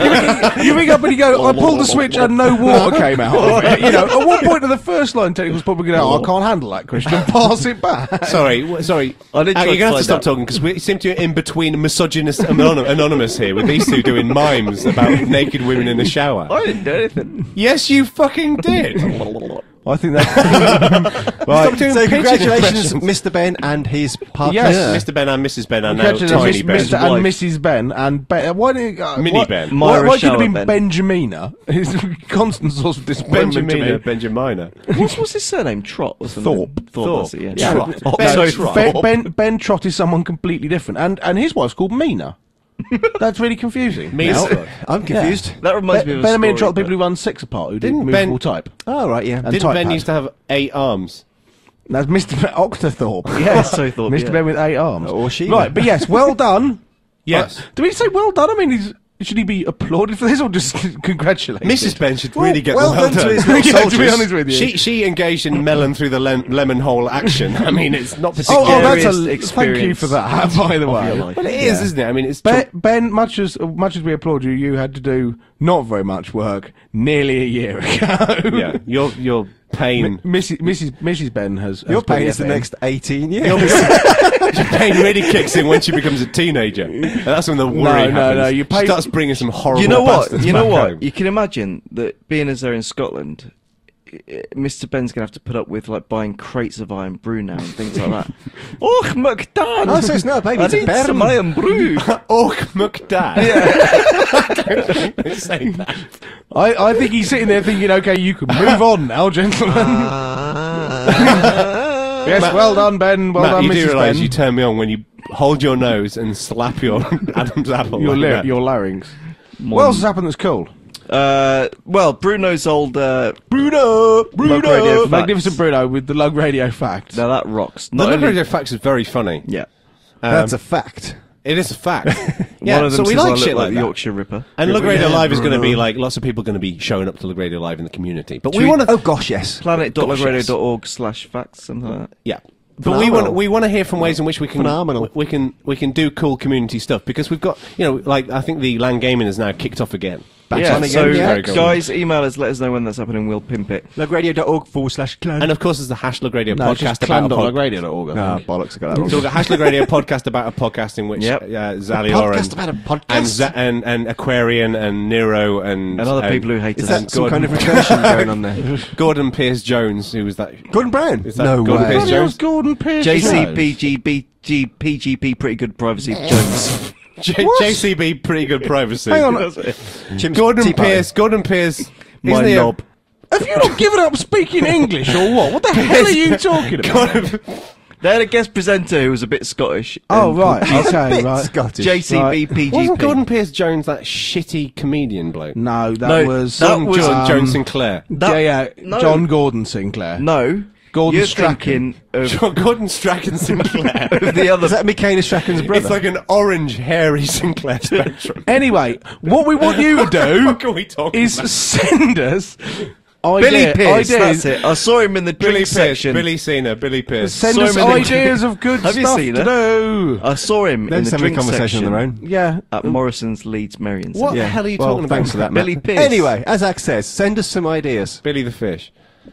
You ring up and you go, I pulled the switch and no water came out of it. You know, at what point of the first line technical support we go, oh, I can't handle that question and pass it back. Sorry, w- sorry. I did Uh, try you're to going to have to find stop out. talking because we seem to be in between misogynist and anon- anonymous here with these two doing mimes about naked women in the shower. I didn't do anything. Yes, you fucking did. I think that's... Stop right. doing So pigeon congratulations, impressions. Mister Ben and his partner. Yes. Yeah. Mister Ben and Missus Ben are now Congratulations, Tiny Miss- Ben. Mister and Wife. Missus Ben and Ben. uh, Why did uh, Mini why, Ben. Why, Myra why could it have Shower been Ben. Benjamina? It's a constant source of disappointment to Benjamina, me. Benjamina. What's, what's his surname? Trot? What's the Thorpe. name? Thorpe. That's it, yeah. Yeah. Trot. Oh, Ben sorry, Trot. Ben, ben, Ben Trott is someone completely different, and and his wife's called Mina. That's really confusing. Mina Now- Trott. I'm confused. That reminds me Ben, of a ben and Mina story, Trott, the people but- who run Six Apart, who did Didn't movable Ben- type. Oh, right, yeah. And Didn't Ben typepad. used to have eight arms? That's Mister Ben, Octothorpe. Yes, so Thorpe, Mister yeah. Ben with eight arms. Or she. Right, but yes, well done. Yes. Uh, do we say well done? I mean, he's, should he be applauded for this or just congratulated? Missus Ben should Well, really get well the well done to done. his little Yeah, to be soldiers. honest with you. She she engaged in melon through the lem- lemon hole action. I mean, it's not Oh, particularly. oh, that's a Scariest thank you experience for that. By the of way, your life. Well, it is, isn't it? I mean, it's Ben, tr- ben, much as much as we applaud you, you had to do not very much work nearly a year ago. yeah. Your your pain. Missus Missus Missus Ben has. Your has put pain is the effort in. next eighteen years. Your pain really kicks in when she becomes a teenager. And that's when the worry No, happens. no, no, you She pay- starts bringing some horrible. You know what? bastards You know back what? home. You can imagine that being as they're in Scotland, i- Mister Ben's going to have to put up with like buying crates of Iron Brew now and things like that. Och, McDan! Oh, so it's not a baby, I it's a need bear. some Iron Brew. Och McDad. I don't think they say that. I, I think he's sitting there thinking, okay, you can move on now, gentlemen. yes, well done, Ben. Well Matt, done, you do Missus realise Ben. you turn me on when you hold your nose and slap your Adam's apple. your, like lar- that. your larynx. What else has happened that's cool? Uh, well, Bruno's old uh, Bruno, Lug Radio Facts. Magnificent Bruno with the Lug Radio Facts. Now that rocks. The Not Lug only- Radio Facts is very funny. Yeah. Um, That's a fact. It is a fact. yeah, One of them so we says I like look shit like the that. Yorkshire Ripper. And Lug Radio Yeah, Live is going to be Bruno. like lots of people going to be showing up to Lug Radio Live in the community. But we Tweet- want to, Oh gosh, yes. planet dot lug radio yes. dot org slash facts, something like that. yeah. But we Phenomenal. want we want to hear from ways in which we can Phenomenal. we can we can do cool community stuff because we've got you know like I think the LAN gaming has now kicked off again. Back yeah, on again, so yeah. Very cool. guys, email us, let us know when that's happening, we'll pimp it. Lugradio.org forward slash clan. And of course, there's the Hash Lug Radio no, it's podcast just about a clan dot lug pod- radio dot org. I Ah, think. bollocks, I got that wrong. So we've got Hash Lug Radio podcast about a podcast in which Yep. uh, Zalior podcast and, about a podcast? and, Z- and and Aquarian and Nero and And other people who hate Is us. that some Gordon- kind of recursion going on there? Gordon Pierce Jones, who was that? Gordon Brown? Is that No Gordon way. Pierce Bloody hell's Jones? Gordon Pierce J C Jones? P G B G P G P Pretty Good Privacy Jones. J- J C B, pretty good privacy. Hang on. Chimps- Gordon Tea Party. Pierce. Gordon Pierce. My isn't he a- knob. Have you not given up speaking English or what? What the hell are you talking about? Gordon, They had a guest presenter who was a bit Scottish. Oh, and right. called Okay, Bit right. Scottish. J C B P G P. wasn't Gordon Pierce Jones that shitty comedian bloke? No, that No, was... that John, was, John um, Jones Sinclair. That- yeah, no. John Gordon Sinclair. No. Gordon You're Strachan. thinking of, John Gordon Strachan Sinclair. of the other... Is that Michaela Strachan's brother? It's like an orange, hairy Sinclair spectrum. Anyway, what we want you to What the do fuck are we talking is about? send us Billy idea, Pierce, ideas. that's it. I saw him in the Billy drink Pierce, section. Billy Cena, Billy Pierce. Send Saw us him in the- ideas of good Have you stuff seen to it? do. I saw him They're in just the having a drink conversation section on their own. Yeah. at Morrison's Leeds Marion. What Yeah. the hell are you Well, talking about? thanks for that, Matt. Billy Pierce. Anyway, as Zach says, send us some ideas. Billy the Fish.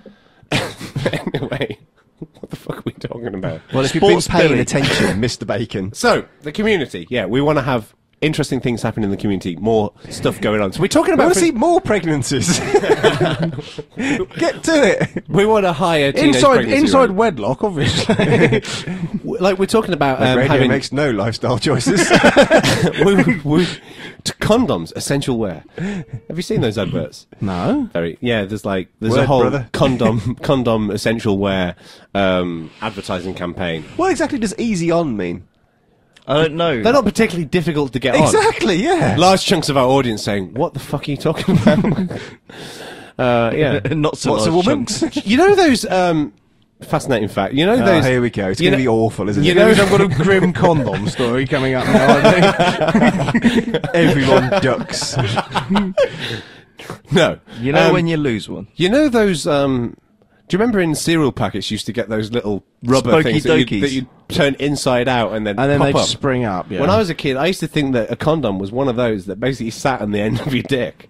Anyway, what the fuck are we talking about? Well, if you've been Sports paying Billy. attention, Mister Bacon. So, the community. Yeah, we want to have interesting things happening in the community, more stuff going on. So we're talking I about. want to see more pregnancies. Get to it. We want to hire teenage Inside, pregnancy inside rate. wedlock, obviously. Like we're talking about um, Radio having makes no lifestyle choices. we, we, to condoms, essential wear. Have you seen those adverts? No. Very, yeah. There's like there's a Word, whole brother. condom condom essential wear um, advertising campaign. What exactly does easy on mean? I don't know. They're not particularly difficult to get on. Exactly, yeah. Large chunks of our audience saying, "What the fuck are you talking about?" uh, yeah. Not so What's a large woman? chunks. You know those um, fascinating fact. You know Oh, those. here we go. It's you going to know- be awful, isn't you it? know- I've got a grim condom story coming up now, I think. Everyone ducks. No. You know Um, when you lose one? You know those. Um, do you remember in cereal packets you used to get those little rubber Spokey things that you dokies. that you turn inside out and then And then pop they up? spring up, yeah. When I was a kid, I used to think that a condom was one of those that basically sat on the end of your dick.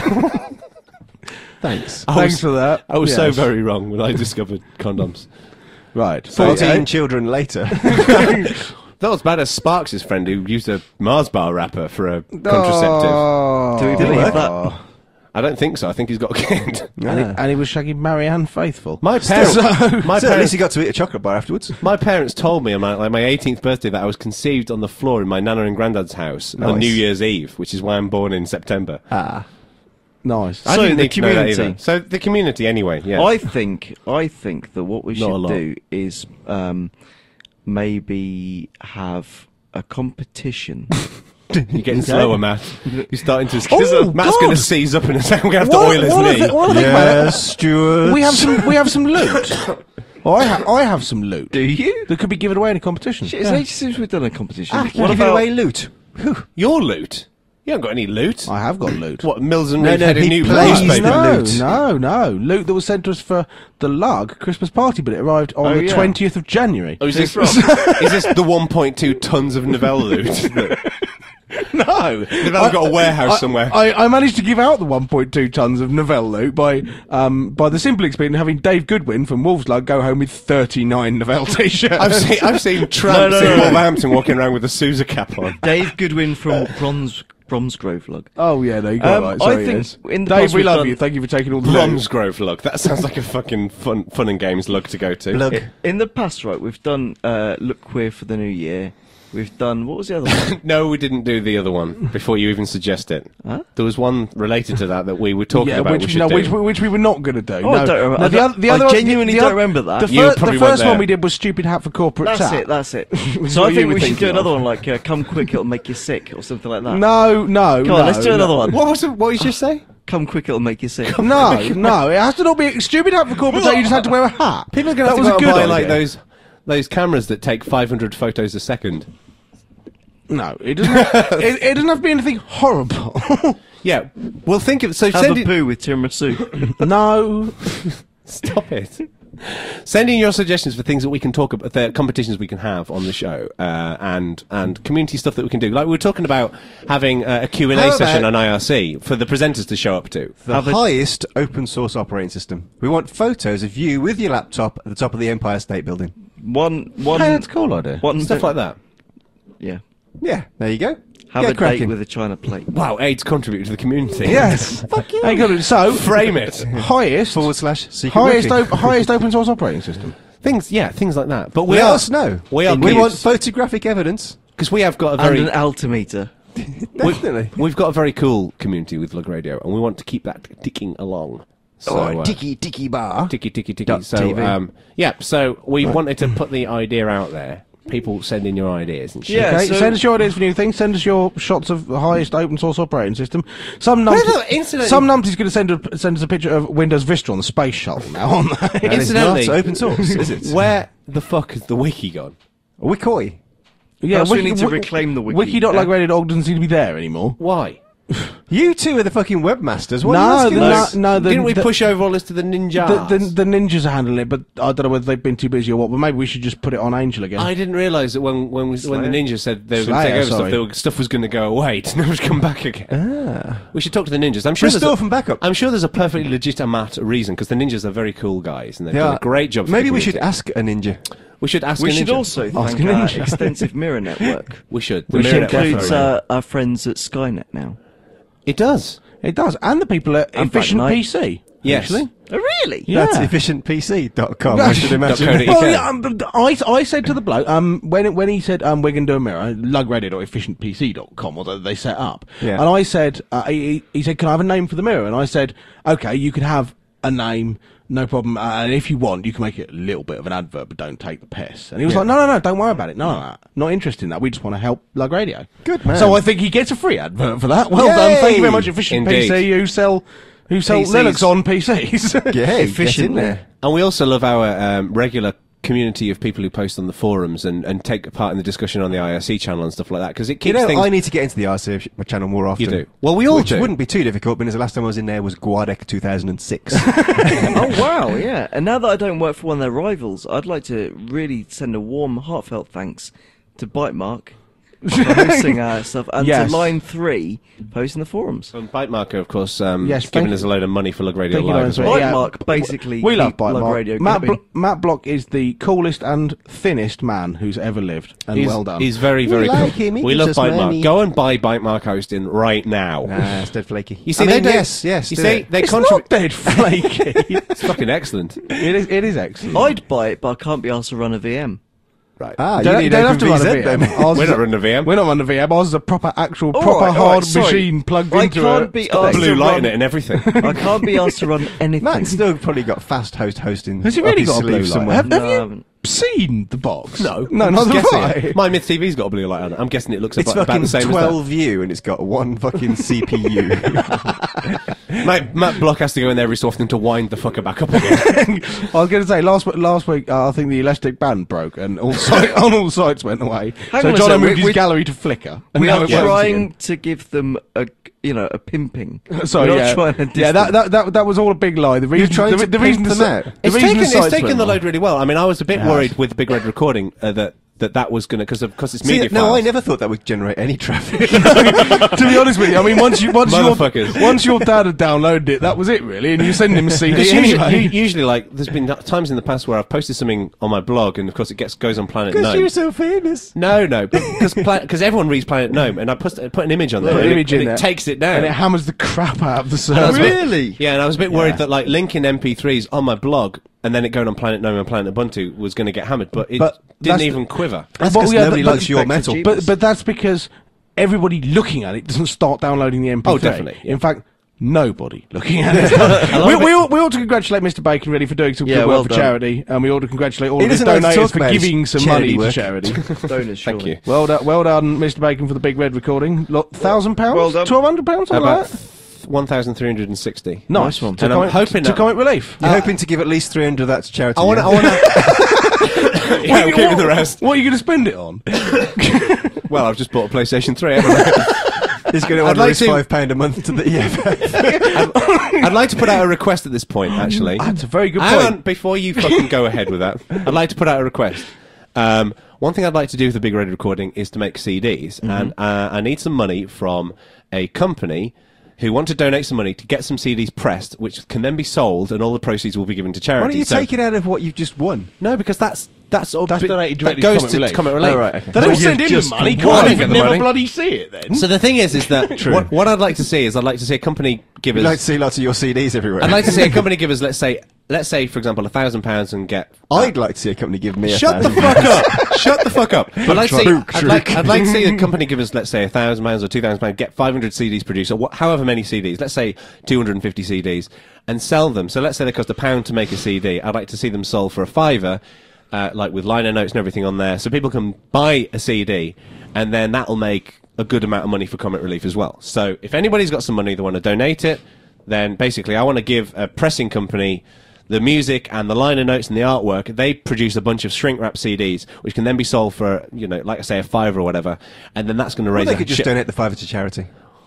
Thanks. I Thanks was, for that. I was so Yes. very wrong when I discovered condoms. Right. Fourteen Uh, children later. That was bad as Sparks' friend who used a Mars bar wrapper for a contraceptive. Oh, Do we believe that? I don't think so. I think he's got a kid. And, he, and he was shagging Marianne Faithful. My parents, my So at least parents, he got to eat a chocolate bar afterwards. my parents told me on my, like my eighteenth birthday that I was conceived on the floor in my nana and granddad's house on Nice. New Year's Eve, which is why I'm born in September. Ah. Nice. I So didn't the need to know that community. either. So the community, anyway. Yeah. I think I think that what we Not a should lot. do is um, maybe have a competition. You're getting slower, Matt. You're starting to. Oh, Matt's God. going to seize up in a second. We're going to have to What- oil his what knee. I thi- what I think about it- Yes, Stuart. We have some. We have some loot. I, ha- I have some loot. Do you? That could be given away in a competition. Shit, it's Yeah. ages since we've done a competition. Ah, what give about away loot. Your loot? You haven't got any loot. I have got loot. What, Mills and No, Reeve no, had a he new plays newspaper? the no, loot. no, no. Loot that was sent to us for the Lug Christmas party, but it arrived on Oh, the yeah. twentieth of January. Oh, is this, Who's is this the one point two tons of Novell loot? No, They've got a warehouse I, somewhere. I, I managed to give out the one point two tons of Novell loot by um, by the simple experience of having Dave Goodwin from Wolves Lug go home with thirty-nine Novell t-shirts. I've seen I've seen tramps No, no, in no. Wolverhampton walking around with a Sousa cap on. Dave Goodwin from Bronze Bromsgrove Lug? Oh yeah, no, you got Um, it right. I Sorry, think yes. in the Dave, past we we've love done- you. Thank you for taking all the loot. Bromsgrove lug. That sounds like a fucking fun fun and games lug to go to. Plug. In the past, right, we've done uh, Look Queer for the New Year. We've done, what was the other one? No, we didn't do the other one before you even suggest it. Huh? There was one related to that that we were talking Yeah, about. which, we should no, do. which, which we were not going to do. Oh, no, I don't remember- no, I the, don't- other, the I other, genuinely the, don't the, remember that. The, You fir- probably the weren't first one there. we did was Stupid Hat for Corporate That's Tap. it, that's it. Was So what I you think were we should do thinking another of. one, like uh, Come Quick, It'll Make You Sick, or something like that. No, no, Come no. on, let's do another no. one. What was it? What did you just say? Come Quick, It'll Make You Sick. No, no, it has to not be Stupid Hat for Corporate Tap. You just had to wear a hat. People are going to That have to was go a out and good buy like idea. those those cameras that take five hundred photos a second. No, it doesn't. it, it doesn't have to be anything horrible. Yeah, well, think of so. Have Send a it, poo with tiramisu. No. Stop it. Send in your suggestions for things that we can talk about, the competitions we can have on the show, uh, and and community stuff that we can do. Like we were talking about having uh, a Q and How A session about- on I R C for the presenters to show up to. The Have a- highest open source operating system. We want photos of you with your laptop at the top of the Empire State Building. One, one, Hey, that's a cool idea. one Stuff like that. Yeah. Yeah, there you go. Have Get a cracking. date with a China plate. Wow, AIDS contribute to the community. Yes. Fuck you. Hey, good. So, Frame it. highest, Forward slash secret highest, wiki. op- highest open source operating system. Things, yeah, things like that. But we Let are, us know. We are We kids. want photographic evidence. because we have got a And very an altimeter. Definitely. we've got a very cool community with Lug Radio, and we want to keep that ticking along. So, oh, uh, ticky ticky bar. ticky ticky ticky. Dot So, T V. um, yeah. So we wanted to put the idea out there. People send in your ideas and shit. Yeah, Okay, so- send us your ideas for new things. Send us your shots of the highest open source operating system. Some Wait, numpty, look, incidentally- some numpty's going to send a, send us a picture of Windows Vista on the space shuttle now. On that. And it's Incidentally- not open source, is it? Where the fuck has the wiki gone? Wikoi. Yeah, Perhaps we need to reclaim the wiki. Wiki.lugradio.org doesn't seem to be there anymore. Why? You two are the fucking webmasters. What are you No, asking the, us? no, no. The, Didn't we the, push over all this to the ninjas? The, the, the ninjas are handling it, but I don't know whether they've been too busy or what. But maybe we should just put it on Angel again. I didn't realise that when when, we, when the ninjas said they were going to Slayer, take over stuff, sorry. they were, stuff was going to go away. To never come back again. Ah. We should talk to the ninjas. I'm sure there's Restore a, from backup. I'm sure there's a perfectly legitimate reason because the ninjas are very cool guys and they've done a great job. For Maybe the we should community. ask a ninja. We should ask. We a should ninja. also Ask thank a our ninja. extensive mirror network, We should. The We Mirror should Network includes program. uh, our friends at Skynet now. It does. It does, and the people at And Efficient Black Knight. P C. Yes. Actually. Oh, really? Yeah. That's efficient P C dot com, I should imagine. Dot co dot Well, UK. yeah, um, but I, I said to the bloke, um, when when he said, um, we're going to do a mirror, lugradio dot efficient P C dot com, or that they set up. Yeah. And I said, uh, he, he said, can I have a name for the mirror? And I said, okay, you can have a name, no problem. Uh, and if you want, you can make it a little bit of an advert, but don't take the piss. And he was Yeah. like, no, no, no, don't worry about it. None of that. Not interested in that. We just want to help Lug Radio. Good man. So I think he gets a free advert for that. Well done. Thank you very much, Efficient Indeed. P C, who sell, who sell P Cs. Linux on P Cs. Yeah, get in Efficiently. there. And we also love our um, regular community of people who post on the forums and, and take part in the discussion on the I R C channel and stuff like that because it You keeps know, things. I need to get into the R C channel more often. You do. Well, we all Which do. wouldn't be too difficult, because the last time I was in there was Guadec two thousand six. Oh wow, yeah. And now that I don't work for one of their rivals, I'd like to really send a warm, heartfelt thanks to Bitemark for hosting our stuff, and Yes. to Line Three posting the forums. And Bytemarker, of course, um, Yes, giving thank us a load of money for Lug Radio Thank you, Live Lion as Three. well. Yeah. Bitemark basically We love keep Lug Bite Radio Matt, going. Blo- Matt Block is the coolest and thinnest man who's ever lived, and He's, well done. He's very, very like cool. him, he we gives love us money. Bytemark. Go and buy Bytemark hosting right now. Nah, it's dead flaky. You see, I they mean, don't- yes, yes. You do see, it. they it's contribute. not dead flaky. It's fucking excellent. it is. It is excellent. I'd buy it, but I can't be asked to run a V M. Right. Ah, you Don't- need don't have to run a OpenVZ V M. then. Ours We're is not a- running a V M. We're not on the V M. Ours is a proper, actual, All proper right, all right, hard sorry. machine plugged I into can't a. be Got asked blue to light run, in it and everything. I can't be asked to run anything. Matt's still probably got fast host hosting. Has he up really his got a blue sleeve light? somewhere. Have, have No, I you haven't. seen the box? No, no, I'm not just the guessing. right. My Myth T V's got a blue light on it. I'm guessing it looks It's about, about fucking the same twelve view, and it's got one fucking C P U. as that. Matt, Matt Block has to go in there every so often to wind the fucker back up again. I was going to say last week- last week uh, I think the elastic band broke and all site, on all sites went away. Hang so on a John sec, moved we- his we- gallery to Flickr. And We now are it works trying again. to give them a, you know, a pimping. Sorry, We're not yeah, trying to diss yeah. That, them. that that that was all a big lie. The reason, trying the, to the reason pimp the, them si- out. the It's reason taken, the it's sites taken went the wrong. load really well. I mean, I was a bit It has. worried with the Big Red recording uh, that, that that was going to, because because it's See, media no, files. I never thought that would generate any traffic. To be honest with you, I mean, once you once your Motherfuckers. once your dad had downloaded it, that was it really, and you send him a C D Because anyway. usually, u- usually, like, there's been times in the past where I've posted something on my blog, and of course it gets goes on Planet Because Gnome. you're so famous. No, no, because because everyone reads Planet Gnome, and I put put an image on there, Put an and, image it, in and there. it takes it down. and it hammers the crap out of the And I was server. a bit- Really? Yeah, and I was a bit worried Yeah. that like linking M P threes on my blog and then it going on Planet Gnome and Planet Ubuntu was going to get hammered, but it But didn't that's- even quiver. That's Well, because yeah, nobody but- likes your but- metal. but- But but that's because everybody looking at it doesn't start downloading the M P three. Oh, definitely, yeah. In fact, nobody looking at it. lot we, of it- we, ought, we ought to congratulate Mister Bacon really for doing some Yeah, good well work for done. charity, and we ought to congratulate all He of his doesn't like to donators talk for about his giving some charity money work. to charity. Donors, Thank surely. you. well done, well done, Mister Bacon, for the Big Red recording. Lo- thousand pounds, Well done. twelve hundred pounds, something like About that. one thousand three hundred and sixty. Nice one. To And I'm comic, hoping to that- comic relief. You're hoping to give at least three hundred of that to charity. I want to. yeah? I want to. Yeah, I'm keeping the rest. What are you going to spend it on? Well, I've just bought a PlayStation three. Haven't I? He's going to I'd order like his to- five pound a month to the E F F. I'd like to put out a request at this point, actually. That's a very good Hang point. on, before you fucking go ahead with that, I'd like to put out a request. Um, one thing I'd like to do with the Big Red recording is to make C Ds, Mm-hmm. and uh, I need some money from a company who want to donate some money to get some C Ds pressed, which can then be sold, and all the proceeds will be given to charity. Why don't you So- take it out of what you've just won? No, because that's that's all That's bi- donated that directly goes to Comic to Relief. Comic Relief. Oh, right, okay. They Well, don't send you've in the just money. won. Can't I even get the never money. bloody see it then. So the thing is, is that True. what, what I'd like to see is I'd like to see a company give We'd us. like to see lots of your C Ds everywhere. I'd like to see a company give us, let's say, let's say, for example, a thousand pounds and get. I'd like to see a company give me a Shut the thousand. fuck up! Shut the fuck up! I'd like, to see, True, I'd, true. like, I'd like to see a company give us, let's say, a thousand pounds or two thousand pounds, get five hundred C Ds produced, or wh- however many C Ds. Let's say two hundred and fifty C Ds, and sell them. So let's say they cost a pound to make a C D. I'd like to see them sold for a fiver, uh, like with liner notes and everything on there, so people can buy a C D, and then that'll make a good amount of money for Comic Relief as well. So if anybody's got some money they want to donate it, then basically I want to give a pressing company the music and the liner notes and the artwork. They produce a bunch of shrink wrap C Ds, which can then be sold for, you know, like I say, a fiver or whatever, and then that's going to Well, raise they a could just shit- donate the fiver to charity.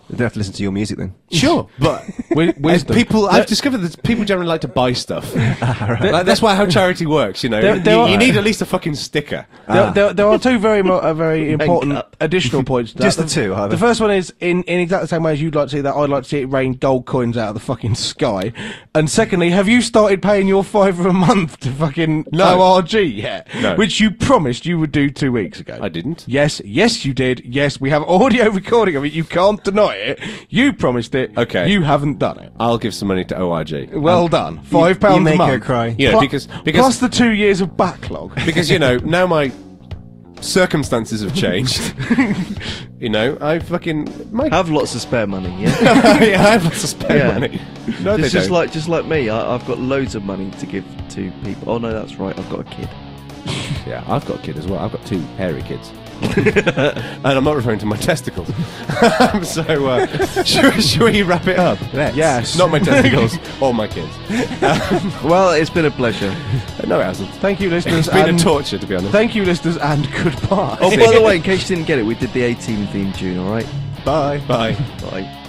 They have to listen to your music then. Sure, but Wi- as wisdom. people, There- I've discovered that people generally like to buy stuff. Like, that's why how charity works. You know, There- there you, are- you need at least a fucking sticker. There, there, there are two very mo- uh, very important up. additional points. To that. Just the two, either. The first one is in, in exactly the same way as you'd like to see that. I'd like to see it rain gold coins out of the fucking sky. And secondly, have you started paying your fiver a month to fucking No. O R G yet? No. Which you promised you would do two weeks ago. I didn't. Yes, yes, you did. Yes, we have audio recording of it. You can't deny it. You promised it. Okay. You haven't done it. I'll give some money to O R G. Well done. Five pounds you make a month. her cry. You know, Plu- because because plus the two years of backlog. because you know now my circumstances have changed. You know, I fucking my Have lots of spare money, yeah. yeah, I have lots of spare Yeah. money. No, It's they just don't. like just like me. I, I've got loads of money to give to people. Oh no, that's right. I've got a kid. Yeah, I've got a kid as well. I've got two hairy kids. And I'm not referring to my testicles. so, uh, should, should we wrap it up? Yes. Not my testicles, or my kids. Well, it's been a pleasure. No, it hasn't. Thank you, listeners. It's been a and torture, to be honest. Thank you, listeners, and goodbye. Oh, by the way, in case you didn't get it, we did the A-Team theme tune. All right. Bye. Bye. Bye.